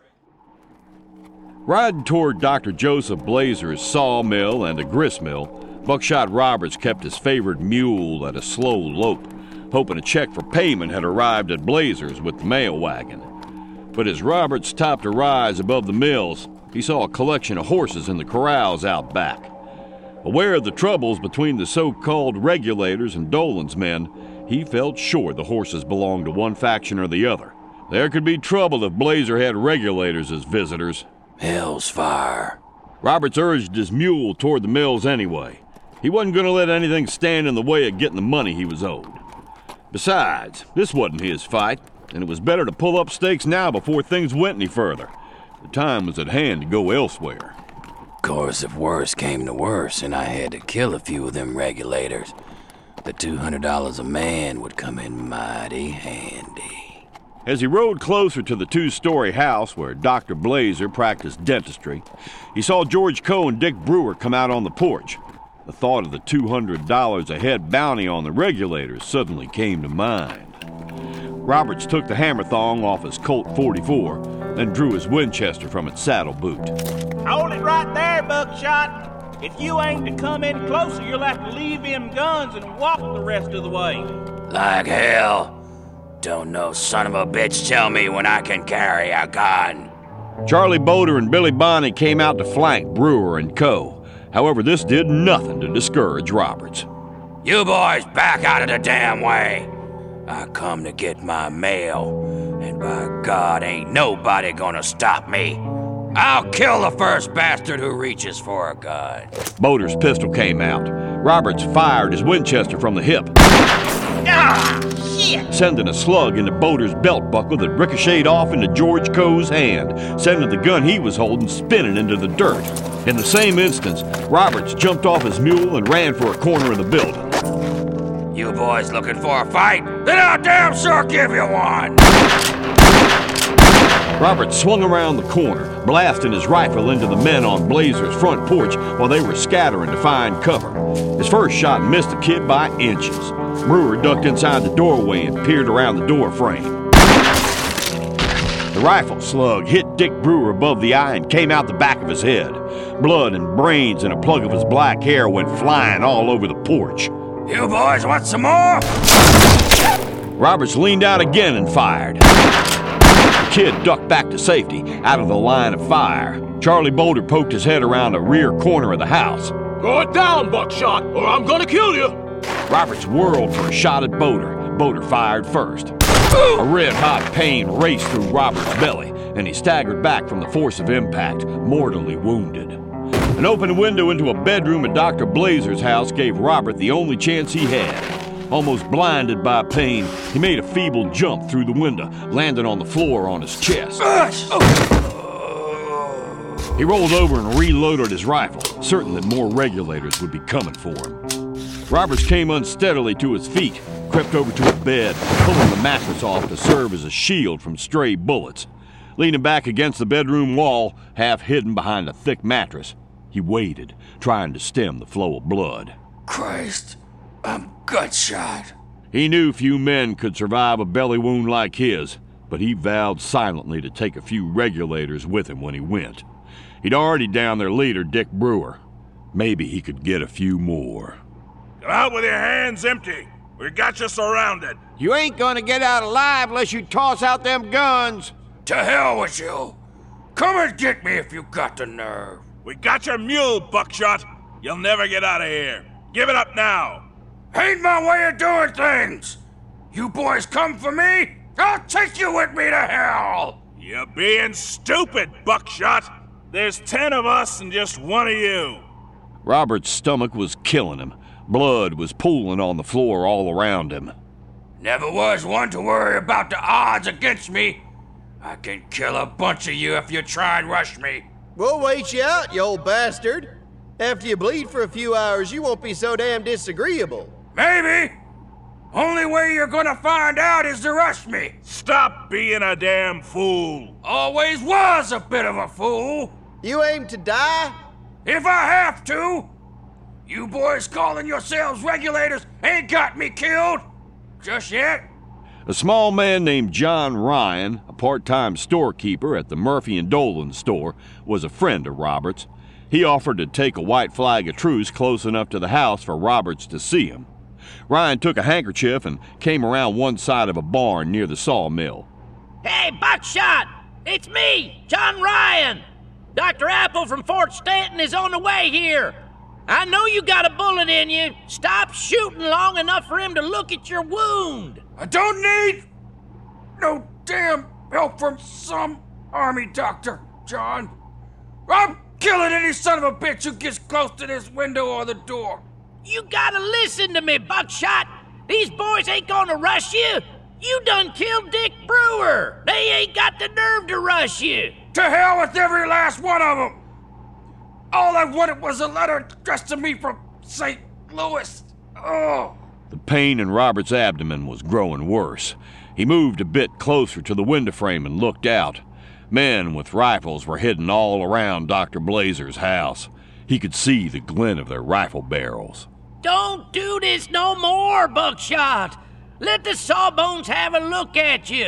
Riding toward Doctor Joseph Blazer's sawmill and a gristmill, Buckshot Roberts kept his favorite mule at a slow lope, hoping a check for payment had arrived at Blazer's with the mail wagon. But as Roberts topped a rise above the mills, he saw a collection of horses in the corrals out back. Aware of the troubles between the so-called regulators and Dolan's men, he felt sure the horses belonged to one faction or the other. There could be trouble if Blazer had regulators as visitors. Hell's fire. Roberts urged his mule toward the mills anyway. He wasn't going to let anything stand in the way of getting the money he was owed. Besides, this wasn't his fight, and it was better to pull up stakes now before things went any further. The time was at hand to go elsewhere. Of course, if worse came to worse and I had to kill a few of them regulators, the two hundred dollars a man would come in mighty handy. As he rode closer to the two-story house where Doctor Blazer practiced dentistry, he saw George Coe and Dick Brewer come out on the porch. The thought of the two hundred dollars a head bounty on the regulators suddenly came to mind. Roberts took the hammer thong off his Colt forty-four, then drew his Winchester from its saddle boot. Hold it right there, Buckshot. If you aim to come any closer, you'll have to leave them guns and walk the rest of the way. Like hell. Don't no son of a bitch tell me when I can carry a gun. Charlie Boulder and Billy Bonney came out to flank Brewer and Co. However, this did nothing to discourage Roberts. You boys back out of the damn way. I come to get my mail, and by God ain't nobody gonna stop me. I'll kill the first bastard who reaches for a gun. Boulder's pistol came out. Roberts fired his Winchester from the hip, Ah, shit! sending a slug into Boulder's belt buckle that ricocheted off into George Coe's hand, sending the gun he was holding spinning into the dirt. In the same instance, Roberts jumped off his mule and ran for a corner of the building. You boys looking for a fight? Then I'll damn sure give you one! Roberts swung around the corner, blasting his rifle into the men on Blazer's front porch while they were scattering to find cover. His first shot missed the kid by inches. Brewer ducked inside the doorway and peered around the door frame. The rifle slug hit Dick Brewer above the eye and came out the back of his head. Blood and brains and a plug of his black hair went flying all over the porch. You boys want some more? Roberts leaned out again and fired. The kid ducked back to safety, out of the line of fire. Charlie Boulder poked his head around a rear corner of the house. Throw it down, Buckshot, or I'm gonna kill you! Roberts whirled for a shot at Boulder. Boulder fired first. A red-hot pain raced through Roberts' belly, and he staggered back from the force of impact, mortally wounded. An open window into a bedroom at Doctor Blazer's house gave Robert the only chance he had. Almost blinded by pain, he made a feeble jump through the window, landing on the floor on his chest. He rolled over and reloaded his rifle, certain that more regulators would be coming for him. Roberts came unsteadily to his feet, crept over to a bed, pulling the mattress off to serve as a shield from stray bullets. Leaning back against the bedroom wall, half hidden behind a thick mattress, he waited, trying to stem the flow of blood. Christ, I'm gut shot. He knew few men could survive a belly wound like his, but he vowed silently to take a few regulators with him when he went. He'd already downed their leader, Dick Brewer. Maybe he could get a few more. Come out with your hands empty. We got you surrounded. You ain't gonna get out alive unless you toss out them guns. To hell with you. Come and get me if you got the nerve. We got your mule, Buckshot. You'll never get out of here. Give it up now. Ain't my way of doing things. You boys come for me, I'll take you with me to hell. You're being stupid, Buckshot. There's ten of us and just one of you. Robert's stomach was killing him. Blood was pooling on the floor all around him. Never was one to worry about the odds against me. I can kill a bunch of you if you try and rush me. We'll wait you out, you old bastard. After you bleed for a few hours, you won't be so damn disagreeable. Maybe. Only way you're gonna find out is to rush me. Stop being a damn fool. Always was a bit of a fool. You aim to die? If I have to. You boys calling yourselves regulators ain't got me killed. Just yet. A small man named John Ryan, a part-time storekeeper at the Murphy and Dolan store, was a friend of Roberts. He offered to take a white flag of truce close enough to the house for Roberts to see him. Ryan took a handkerchief and came around one side of a barn near the sawmill. Hey, Buckshot! It's me, John Ryan! Doctor Apple from Fort Stanton is on the way here. I know you got a bullet in you. Stop shooting long enough for him to look at your wound. I don't need no damn help from some army doctor, John. I'm killing any son of a bitch who gets close to this window or the door. You gotta listen to me, Buckshot. These boys ain't gonna rush you. You done killed Dick Brewer. They ain't got the nerve to rush you. To hell with every last one of them. All I wanted was a letter addressed to me from Saint Louis. Oh. The pain in Robert's abdomen was growing worse. He moved a bit closer to the window frame and looked out. Men with rifles were hidden all around Doctor Blazer's house. He could see the glint of their rifle barrels. Don't do this no more, Buckshot. Let the sawbones have a look at you.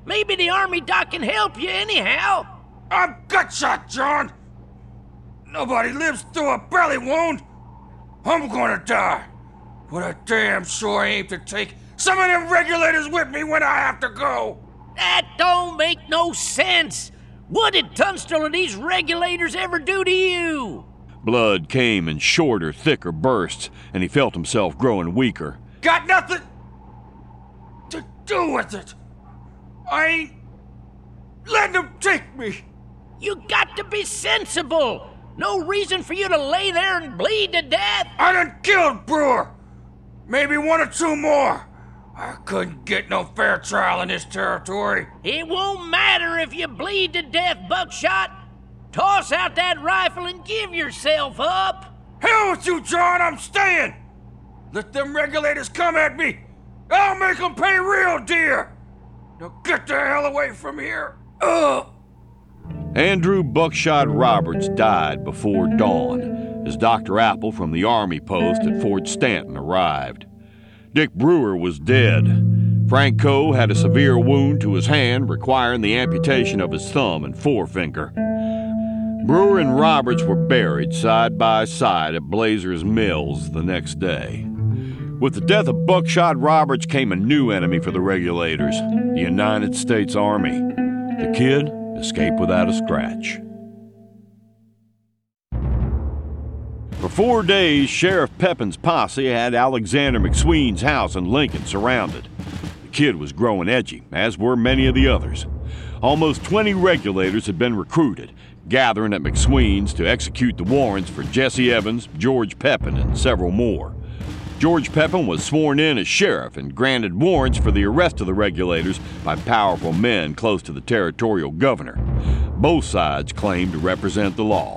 Maybe the army doc can help you anyhow. I'm gut shot, John. Nobody lives through a belly wound. I'm gonna die. But I damn sure aim to take some of them regulators with me when I have to go. That don't make no sense. What did Tunstall and these regulators ever do to you? Blood came in shorter, thicker bursts, and he felt himself growing weaker. Got nothing to do with it. I ain't letting them take me. You got to be sensible. No reason for you to lay there and bleed to death. I done killed Brewer. Maybe one or two more. I couldn't get no fair trial in this territory. It won't matter if you bleed to death, Buckshot. Toss out that rifle and give yourself up. Hell with you, John. I'm staying. Let them regulators come at me. I'll make them pay real dear. Now get the hell away from here. Ugh. Andrew Buckshot Roberts died before dawn as Doctor Apple from the Army post at Fort Stanton arrived. Dick Brewer was dead. Frank Coe had a severe wound to his hand requiring the amputation of his thumb and forefinger. Brewer and Roberts were buried side by side at Blazer's Mills the next day. With the death of Buckshot Roberts came a new enemy for the regulators, the United States Army. The kid escaped without a scratch. For four days, Sheriff Pepin's posse had Alexander McSween's house in Lincoln surrounded. The kid was growing edgy, as were many of the others. Almost twenty regulators had been recruited, gathering at McSween's to execute the warrants for Jesse Evans, George Pepin, and several more. George Pepin was sworn in as sheriff and granted warrants for the arrest of the regulators by powerful men close to the territorial governor. Both sides claimed to represent the law.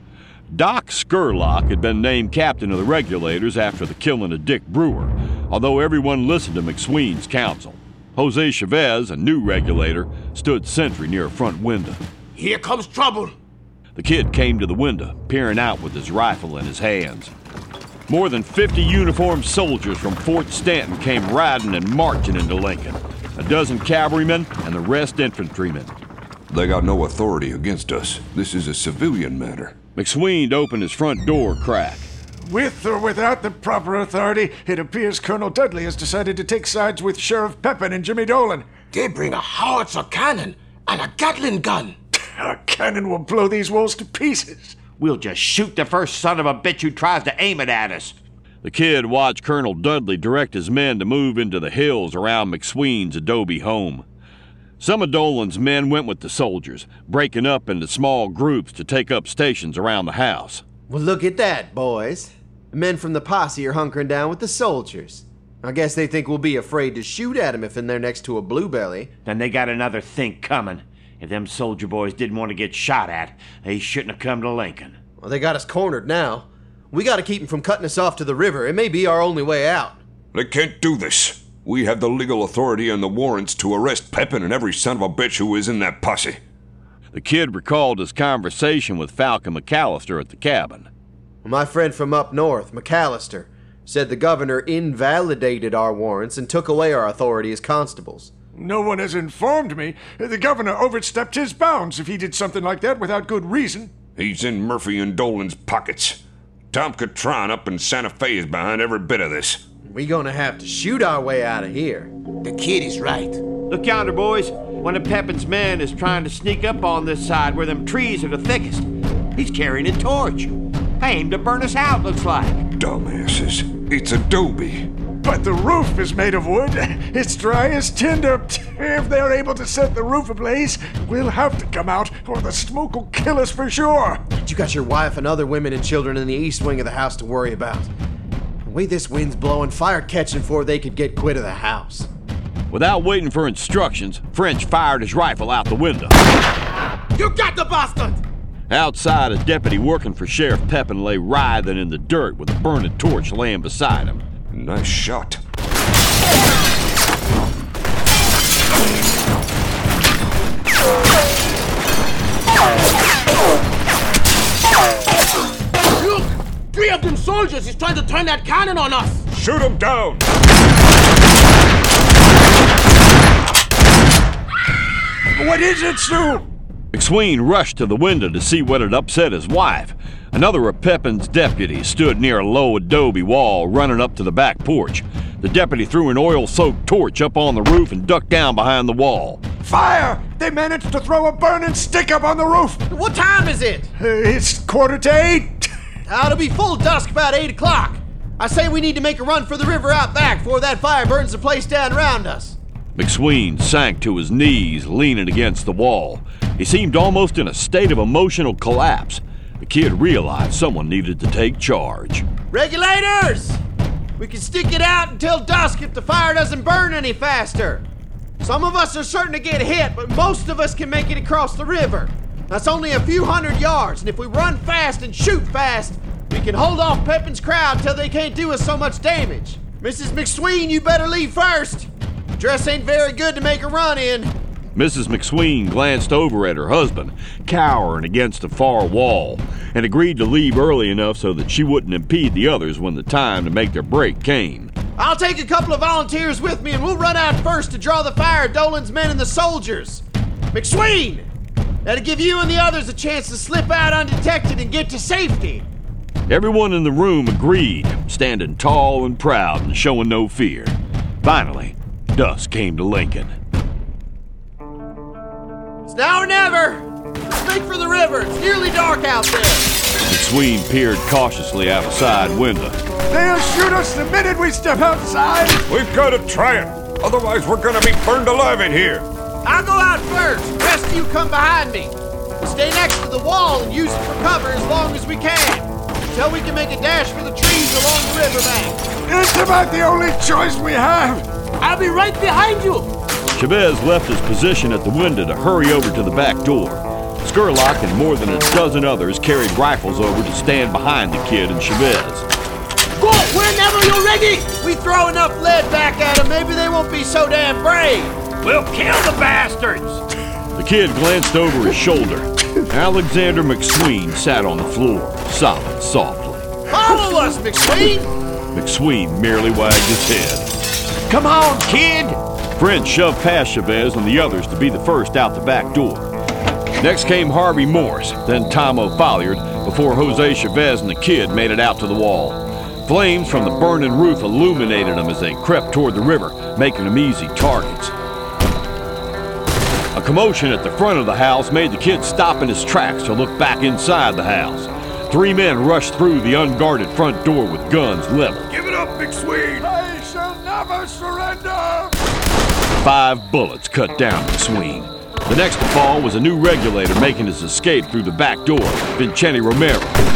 Doc Scurlock had been named captain of the regulators after the killing of Dick Brewer, although everyone listened to McSween's counsel. Jose Chavez, a new regulator, stood sentry near a front window. Here comes trouble. The kid came to the window, peering out with his rifle in his hands. More than fifty uniformed soldiers from Fort Stanton came riding and marching into Lincoln. A dozen cavalrymen and the rest infantrymen. They got no authority against us. This is a civilian matter. McSween opened his front door crack. With or without the proper authority, it appears Colonel Dudley has decided to take sides with Sheriff Pepin and Jimmy Dolan. They bring a howitzer cannon and a Gatling gun. A cannon will blow these walls to pieces. We'll just shoot the first son of a bitch who tries to aim it at us. The kid watched Colonel Dudley direct his men to move into the hills around McSween's adobe home. Some of Dolan's men went with the soldiers, breaking up into small groups to take up stations around the house. Well, look at that, boys. The men from the posse are hunkering down with the soldiers. I guess they think we'll be afraid to shoot at them if they're next to a bluebelly. Then they got another think coming. If them soldier boys didn't want to get shot at, they shouldn't have come to Lincoln. Well, they got us cornered now. We gotta keep them from cutting us off to the river. It may be our only way out. They can't do this. We have the legal authority and the warrants to arrest Pepin and every son of a bitch who is in that posse. The kid recalled his conversation with Falcon McAllister at the cabin. My friend from up north, McAllister, said the governor invalidated our warrants and took away our authority as constables. No one has informed me. The governor overstepped his bounds if he did something like that without good reason. He's in Murphy and Dolan's pockets. Tom Catron up in Santa Fe is behind every bit of this. We gonna have to shoot our way out of here. The kid is right. Look yonder, boys. One of Pepin's men is trying to sneak up on this side where them trees are the thickest. He's carrying a torch. Aimed to burn us out, looks like. Dumbasses. It's adobe. But the roof is made of wood. It's dry as tinder. If they're able to set the roof ablaze, we'll have to come out, or the smoke will kill us for sure. You got your wife and other women and children in the east wing of the house to worry about. The way this wind's blowing, fire catching before they could get quit of the house. Without waiting for instructions, French fired his rifle out the window. You got the bastard! Outside, a deputy working for Sheriff Pepin lay writhing in the dirt with a burning torch laying beside him. Nice shot. Look! Three of them soldiers is trying to turn that cannon on us! Shoot them down! What is it, Stu? McSween rushed to the window to see what had upset his wife. Another of Pepin's deputies stood near a low adobe wall running up to the back porch. The deputy threw an oil-soaked torch up on the roof and ducked down behind the wall. Fire! They managed to throw a burning stick up on the roof. What time is it? Uh, it's quarter to eight. Uh, it'll be full dusk about eight o'clock. I say we need to make a run for the river out back before that fire burns the place down around us. McSween sank to his knees, leaning against the wall. He seemed almost in a state of emotional collapse. The kid realized someone needed to take charge. Regulators! We can stick it out until dusk if the fire doesn't burn any faster. Some of us are certain to get hit, but most of us can make it across the river. That's only a few hundred yards, and if we run fast and shoot fast, we can hold off Pepin's crowd till they can't do us so much damage. Missus McSween, you better leave first. Dress ain't very good to make a run in. Missus McSween glanced over at her husband, cowering against a far wall, and agreed to leave early enough so that she wouldn't impede the others when the time to make their break came. I'll take a couple of volunteers with me and we'll run out first to draw the fire at Dolan's men and the soldiers. McSween! That'll give you and the others a chance to slip out undetected and get to safety. Everyone in the room agreed, standing tall and proud and showing no fear. Finally, dusk came to Lincoln. It's now or never! Let's make for the river. It's nearly dark out there. McSween peered cautiously out a side window. They'll shoot us the minute we step outside. We've got to try it. Otherwise, we're going to be burned alive in here. I'll go out first. The rest of you come behind me. Stay next to the wall and use it for cover as long as we can, until we can make a dash for the trees along the riverbank. It's about the only choice we have. I'll be right behind you. Chavez left his position at the window to hurry over to the back door. Scurlock and more than a dozen others carried rifles over to stand behind the kid and Chavez. Go! Whenever you're ready! We throw enough lead back at them, maybe they won't be so damn brave. We'll kill the bastards! The kid glanced over his shoulder. Alexander McSween sat on the floor, sobbing softly. Follow us, McSween! McSween merely wagged his head. Come on, kid! French shoved past Chavez and the others to be the first out the back door. Next came Harvey Morris, then Tom O'Folliard, before Jose Chavez and the kid made it out to the wall. Flames from the burning roof illuminated them as they crept toward the river, making them easy targets. A commotion at the front of the house made the kid stop in his tracks to look back inside the house. Three men rushed through the unguarded front door with guns leveled. Give it up, McSween! I shall never surrender! Five bullets cut down McSween. The next to fall was a new regulator making his escape through the back door, Vincente Romero.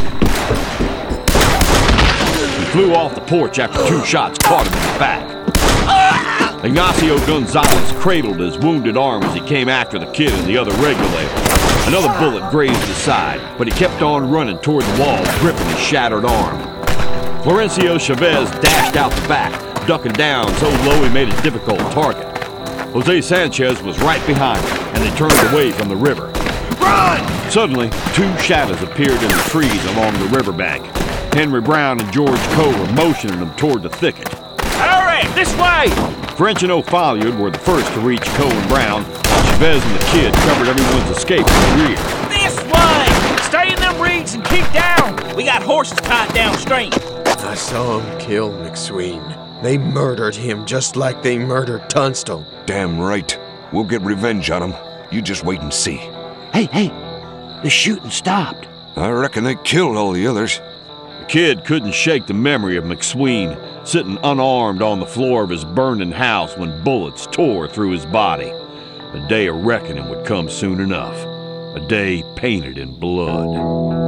He flew off the porch after two shots caught him in the back. Ignacio Gonzalez cradled his wounded arm as he came after the kid and the other regulator. Another bullet grazed his side, but he kept on running toward the wall, gripping his shattered arm. Florencio Chavez dashed out the back, ducking down so low he made a difficult target. Jose Sanchez was right behind him, and they turned away from the river. Run! Suddenly, two shadows appeared in the trees along the riverbank. Henry Brown and George Coe were motioning them toward the thicket. Hurry! This way! French and O'Folliard were the first to reach Coe and Brown, while Chavez and the kid covered everyone's escape from the rear. This way! Stay in them reeds and keep down! We got horses tied downstream. I saw him kill McSween. They murdered him just like they murdered Tunstall. Damn right. We'll get revenge on him. You just wait and see. Hey, hey, the shooting stopped. I reckon they killed all the others. The kid couldn't shake the memory of McSween sitting unarmed on the floor of his burning house when bullets tore through his body. The day of reckoning would come soon enough. A day painted in blood.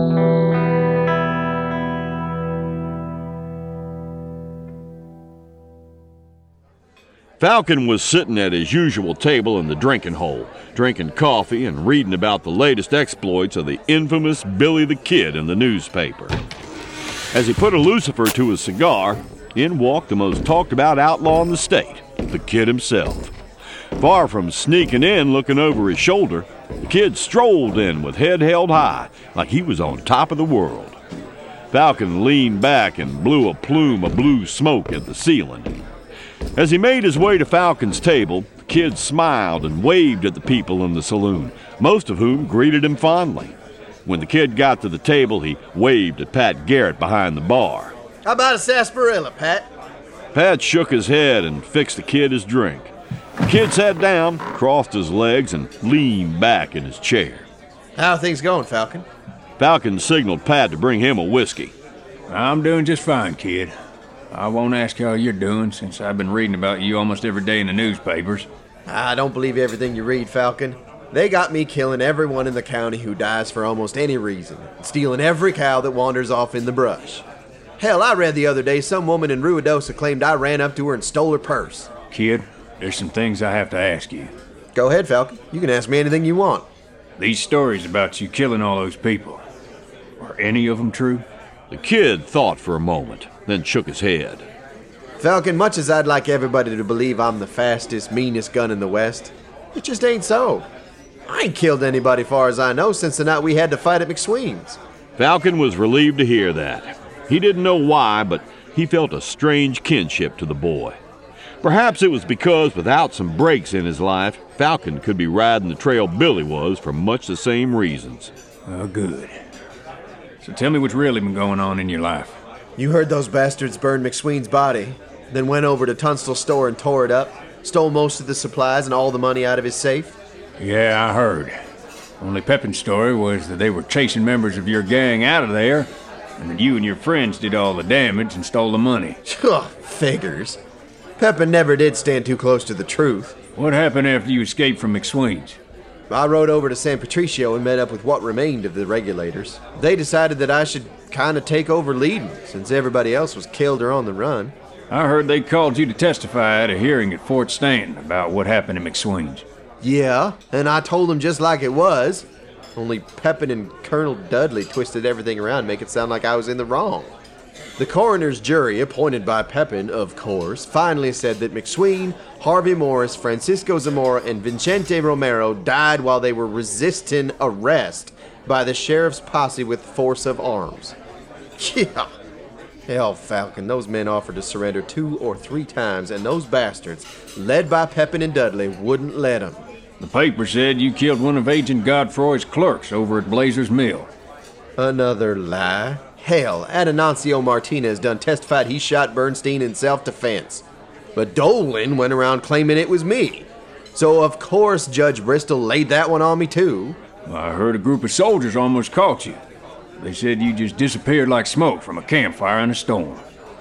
Falcon was sitting at his usual table in the drinking hole, drinking coffee and reading about the latest exploits of the infamous Billy the Kid in the newspaper. As he put a Lucifer to his cigar, in walked the most talked-about outlaw in the state, the Kid himself. Far from sneaking in looking over his shoulder, the Kid strolled in with head held high, like he was on top of the world. Falcon leaned back and blew a plume of blue smoke at the ceiling. As he made his way to Falcon's table, the Kid smiled and waved at the people in the saloon, most of whom greeted him fondly. When the kid got to the table, he waved at Pat Garrett behind the bar. How about a sarsaparilla, Pat? Pat shook his head and fixed the kid his drink. The kid sat down, crossed his legs, and leaned back in his chair. How are things going, Falcon? Falcon signaled Pat to bring him a whiskey. I'm doing just fine, kid. I won't ask how you're doing since I've been reading about you almost every day in the newspapers. I don't believe everything you read, Falcon. They got me killing everyone in the county who dies for almost any reason, stealing every cow that wanders off in the brush. Hell, I read the other day some woman in Ruidosa claimed I ran up to her and stole her purse. Kid, there's some things I have to ask you. Go ahead, Falcon. You can ask me anything you want. These stories about you killing all those people, are any of them true? The kid thought for a moment, then shook his head. Falcon, much as I'd like everybody to believe I'm the fastest, meanest gun in the West, it just ain't so. I ain't killed anybody far as I know since the night we had to fight at McSween's. Falcon was relieved to hear that. He didn't know why, but he felt a strange kinship to the boy. Perhaps it was because without some breaks in his life, Falcon could be riding the trail Billy was for much the same reasons. Oh, good. So tell me what's really been going on in your life. You heard those bastards burn McSween's body, then went over to Tunstall's store and tore it up, stole most of the supplies and all the money out of his safe? Yeah, I heard. Only Pepin's story was that they were chasing members of your gang out of there, and that you and your friends did all the damage and stole the money. Figures. Pepin never did stand too close to the truth. What happened after you escaped from McSween's? I rode over to San Patricio and met up with what remained of the regulators. They decided that I should kind of take over leading, since everybody else was killed or on the run. I heard they called you to testify at a hearing at Fort Stanton about what happened at McSween's. Yeah, and I told them just like it was. Only Pepin and Colonel Dudley twisted everything around to make it sound like I was in the wrong. The coroner's jury, appointed by Pepin, of course, finally said that McSween, Harvey Morris, Francisco Zamora, and Vicente Romero died while they were resisting arrest by the sheriff's posse with force of arms. Yeah. Hell, Falcon, those men offered to surrender two or three times, and those bastards, led by Pepin and Dudley, wouldn't let them. The paper said you killed one of Agent Godfroy's clerks over at Blazer's Mill. Another lie. Hell, Adanancio Martinez done testified he shot Bernstein in self-defense. But Dolan went around claiming it was me. So of course Judge Bristol laid that one on me too. I heard a group of soldiers almost caught you. They said you just disappeared like smoke from a campfire in a storm.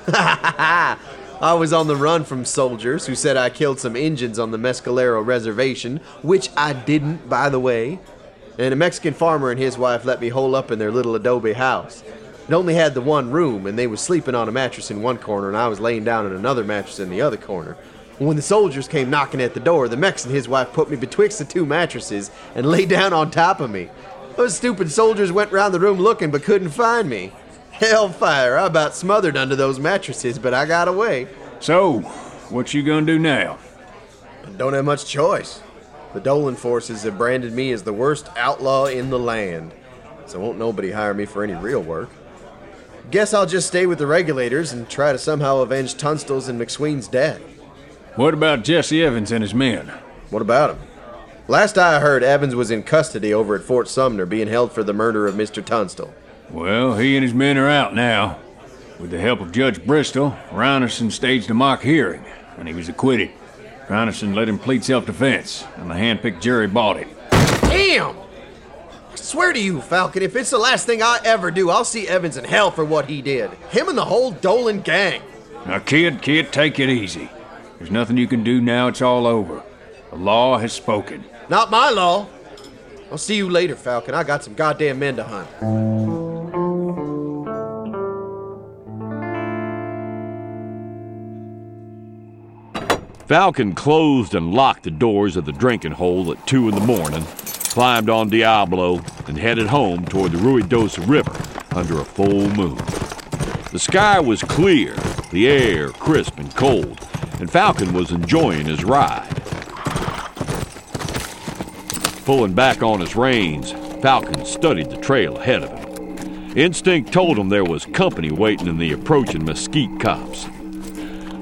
I was on the run from soldiers who said I killed some Injuns on the Mescalero Reservation, which I didn't, by the way. And a Mexican farmer and his wife let me hole up in their little adobe house. It only had the one room, and they was sleeping on a mattress in one corner, and I was laying down on another mattress in the other corner. When the soldiers came knocking at the door, the Mex and his wife put me betwixt the two mattresses and lay down on top of me. Those stupid soldiers went round the room looking but couldn't find me. Hellfire, I about smothered under those mattresses, but I got away. So, what you gonna do now? I don't have much choice. The Dolan forces have branded me as the worst outlaw in the land, so won't nobody hire me for any real work. Guess I'll just stay with the regulators and try to somehow avenge Tunstall's and McSween's death. What about Jesse Evans and his men? What about him? Last I heard, Evans was in custody over at Fort Sumner being held for the murder of Mister Tunstall. Well, he and his men are out now. With the help of Judge Bristol, Reinerson staged a mock hearing, and he was acquitted. Reinerson let him plead self-defense, and the hand-picked jury bought it. Damn! I swear to you, Falcon, if it's the last thing I ever do, I'll see Evans in hell for what he did. Him and the whole Dolan gang. Now, kid, kid, take it easy. There's nothing you can do now. It's all over. The law has spoken. Not my law. I'll see you later, Falcon. I got some goddamn men to hunt. Falcon closed and locked the doors of the drinking hole at two in the morning, climbed on Diablo, and headed home toward the Ruidosa River under a full moon. The sky was clear, the air crisp and cold, and Falcon was enjoying his ride. Pulling back on his reins, Falcon studied the trail ahead of him. Instinct told him there was company waiting in the approaching mesquite copse.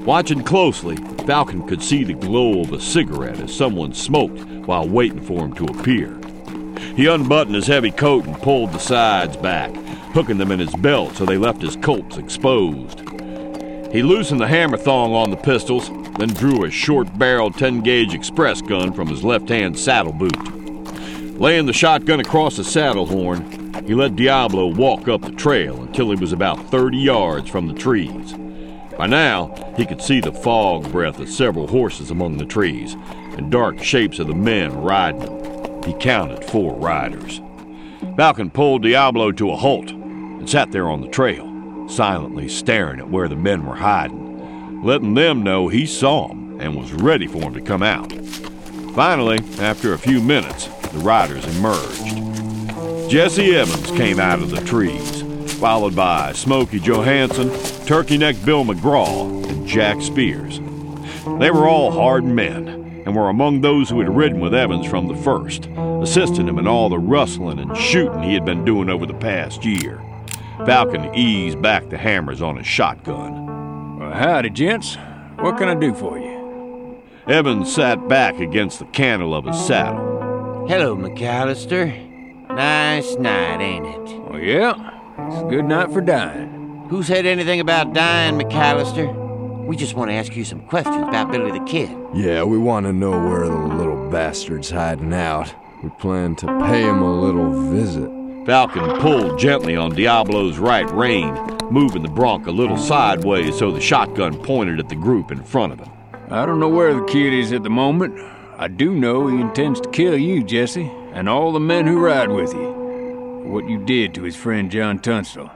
Watching closely, Falcon could see the glow of a cigarette as someone smoked while waiting for him to appear. He unbuttoned his heavy coat and pulled the sides back, hooking them in his belt so they left his Colts exposed. He loosened the hammer thong on the pistols, then drew a short-barreled ten-gauge express gun from his left-hand saddle boot. Laying the shotgun across the saddle horn, he let Diablo walk up the trail until he was about thirty yards from the trees. By now, he could see the fog breath of several horses among the trees and dark shapes of the men riding them. He counted four riders. Falcon pulled Diablo to a halt and sat there on the trail, silently staring at where the men were hiding, letting them know he saw them and was ready for him to come out. Finally, after a few minutes, the riders emerged. Jesse Evans came out of the trees, followed by Smokey Johansson, Turkey-necked Bill McGraw, and Jack Spears. They were all hardened men and were among those who had ridden with Evans from the first, assisting him in all the rustling and shooting he had been doing over the past year. Falcon eased back the hammers on his shotgun. Well, howdy, gents. What can I do for you? Evans sat back against the cantle of his saddle. Hello, McAllister. Nice night, ain't it? Oh, yeah. It's a good night for dying. Who said anything about dying, McAllister? We just want to ask you some questions about Billy the Kid. Yeah, we want to know where the little bastard's hiding out. We plan to pay him a little visit. Falcon pulled gently on Diablo's right rein, moving the bronc a little sideways so the shotgun pointed at the group in front of him. I don't know where the kid is at the moment. I do know he intends to kill you, Jesse, and all the men who ride with you, for what you did to his friend John Tunstall.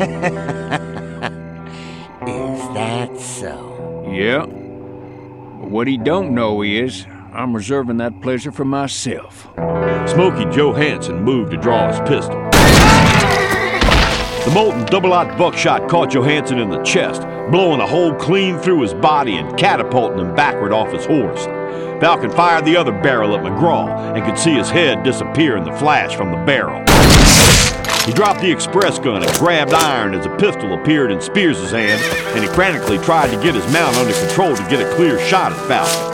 Is that so? Yeah. But what he don't know is, I'm reserving that pleasure for myself. Smokey Johansson moved to draw his pistol. The molten double-aught buckshot caught Johansson in the chest, blowing a hole clean through his body and catapulting him backward off his horse. Falcon fired the other barrel at McGraw and could see his head disappear in the flash from the barrel. He dropped the express gun and grabbed iron as a pistol appeared in Spears' hand, and he frantically tried to get his mount under control to get a clear shot at Falcon.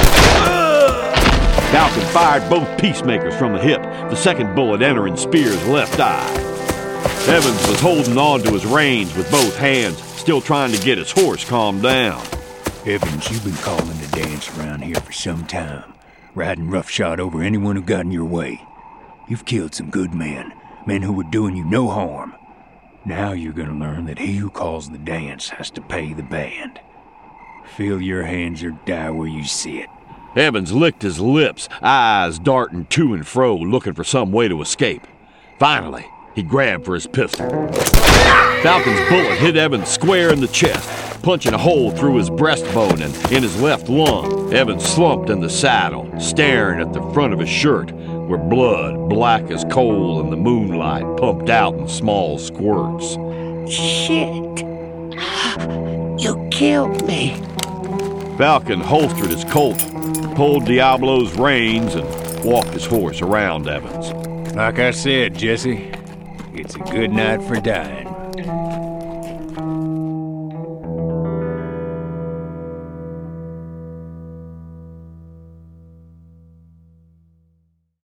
Falcon fired both peacemakers from the hip, the second bullet entering Spears' left eye. Evans was holding on to his reins with both hands, still trying to get his horse calmed down. Evans, you've been calling the dance around here for some time, riding roughshod over anyone who got in your way. You've killed some good men, men who were doing you no harm. Now you're gonna learn that he who calls the dance has to pay the band. Fill your hands or die where you see it. Evans licked his lips, eyes darting to and fro, looking for some way to escape. Finally, he grabbed for his pistol. Falcon's bullet hit Evans square in the chest, punching a hole through his breastbone and in his left lung. Evans slumped in the saddle, staring at the front of his shirt, where blood, black as coal in the moonlight, pumped out in small squirts. Shit. You killed me. Falcon holstered his Colt, pulled Diablo's reins, and walked his horse around Evans. Like I said, Jesse, it's a good night for dying.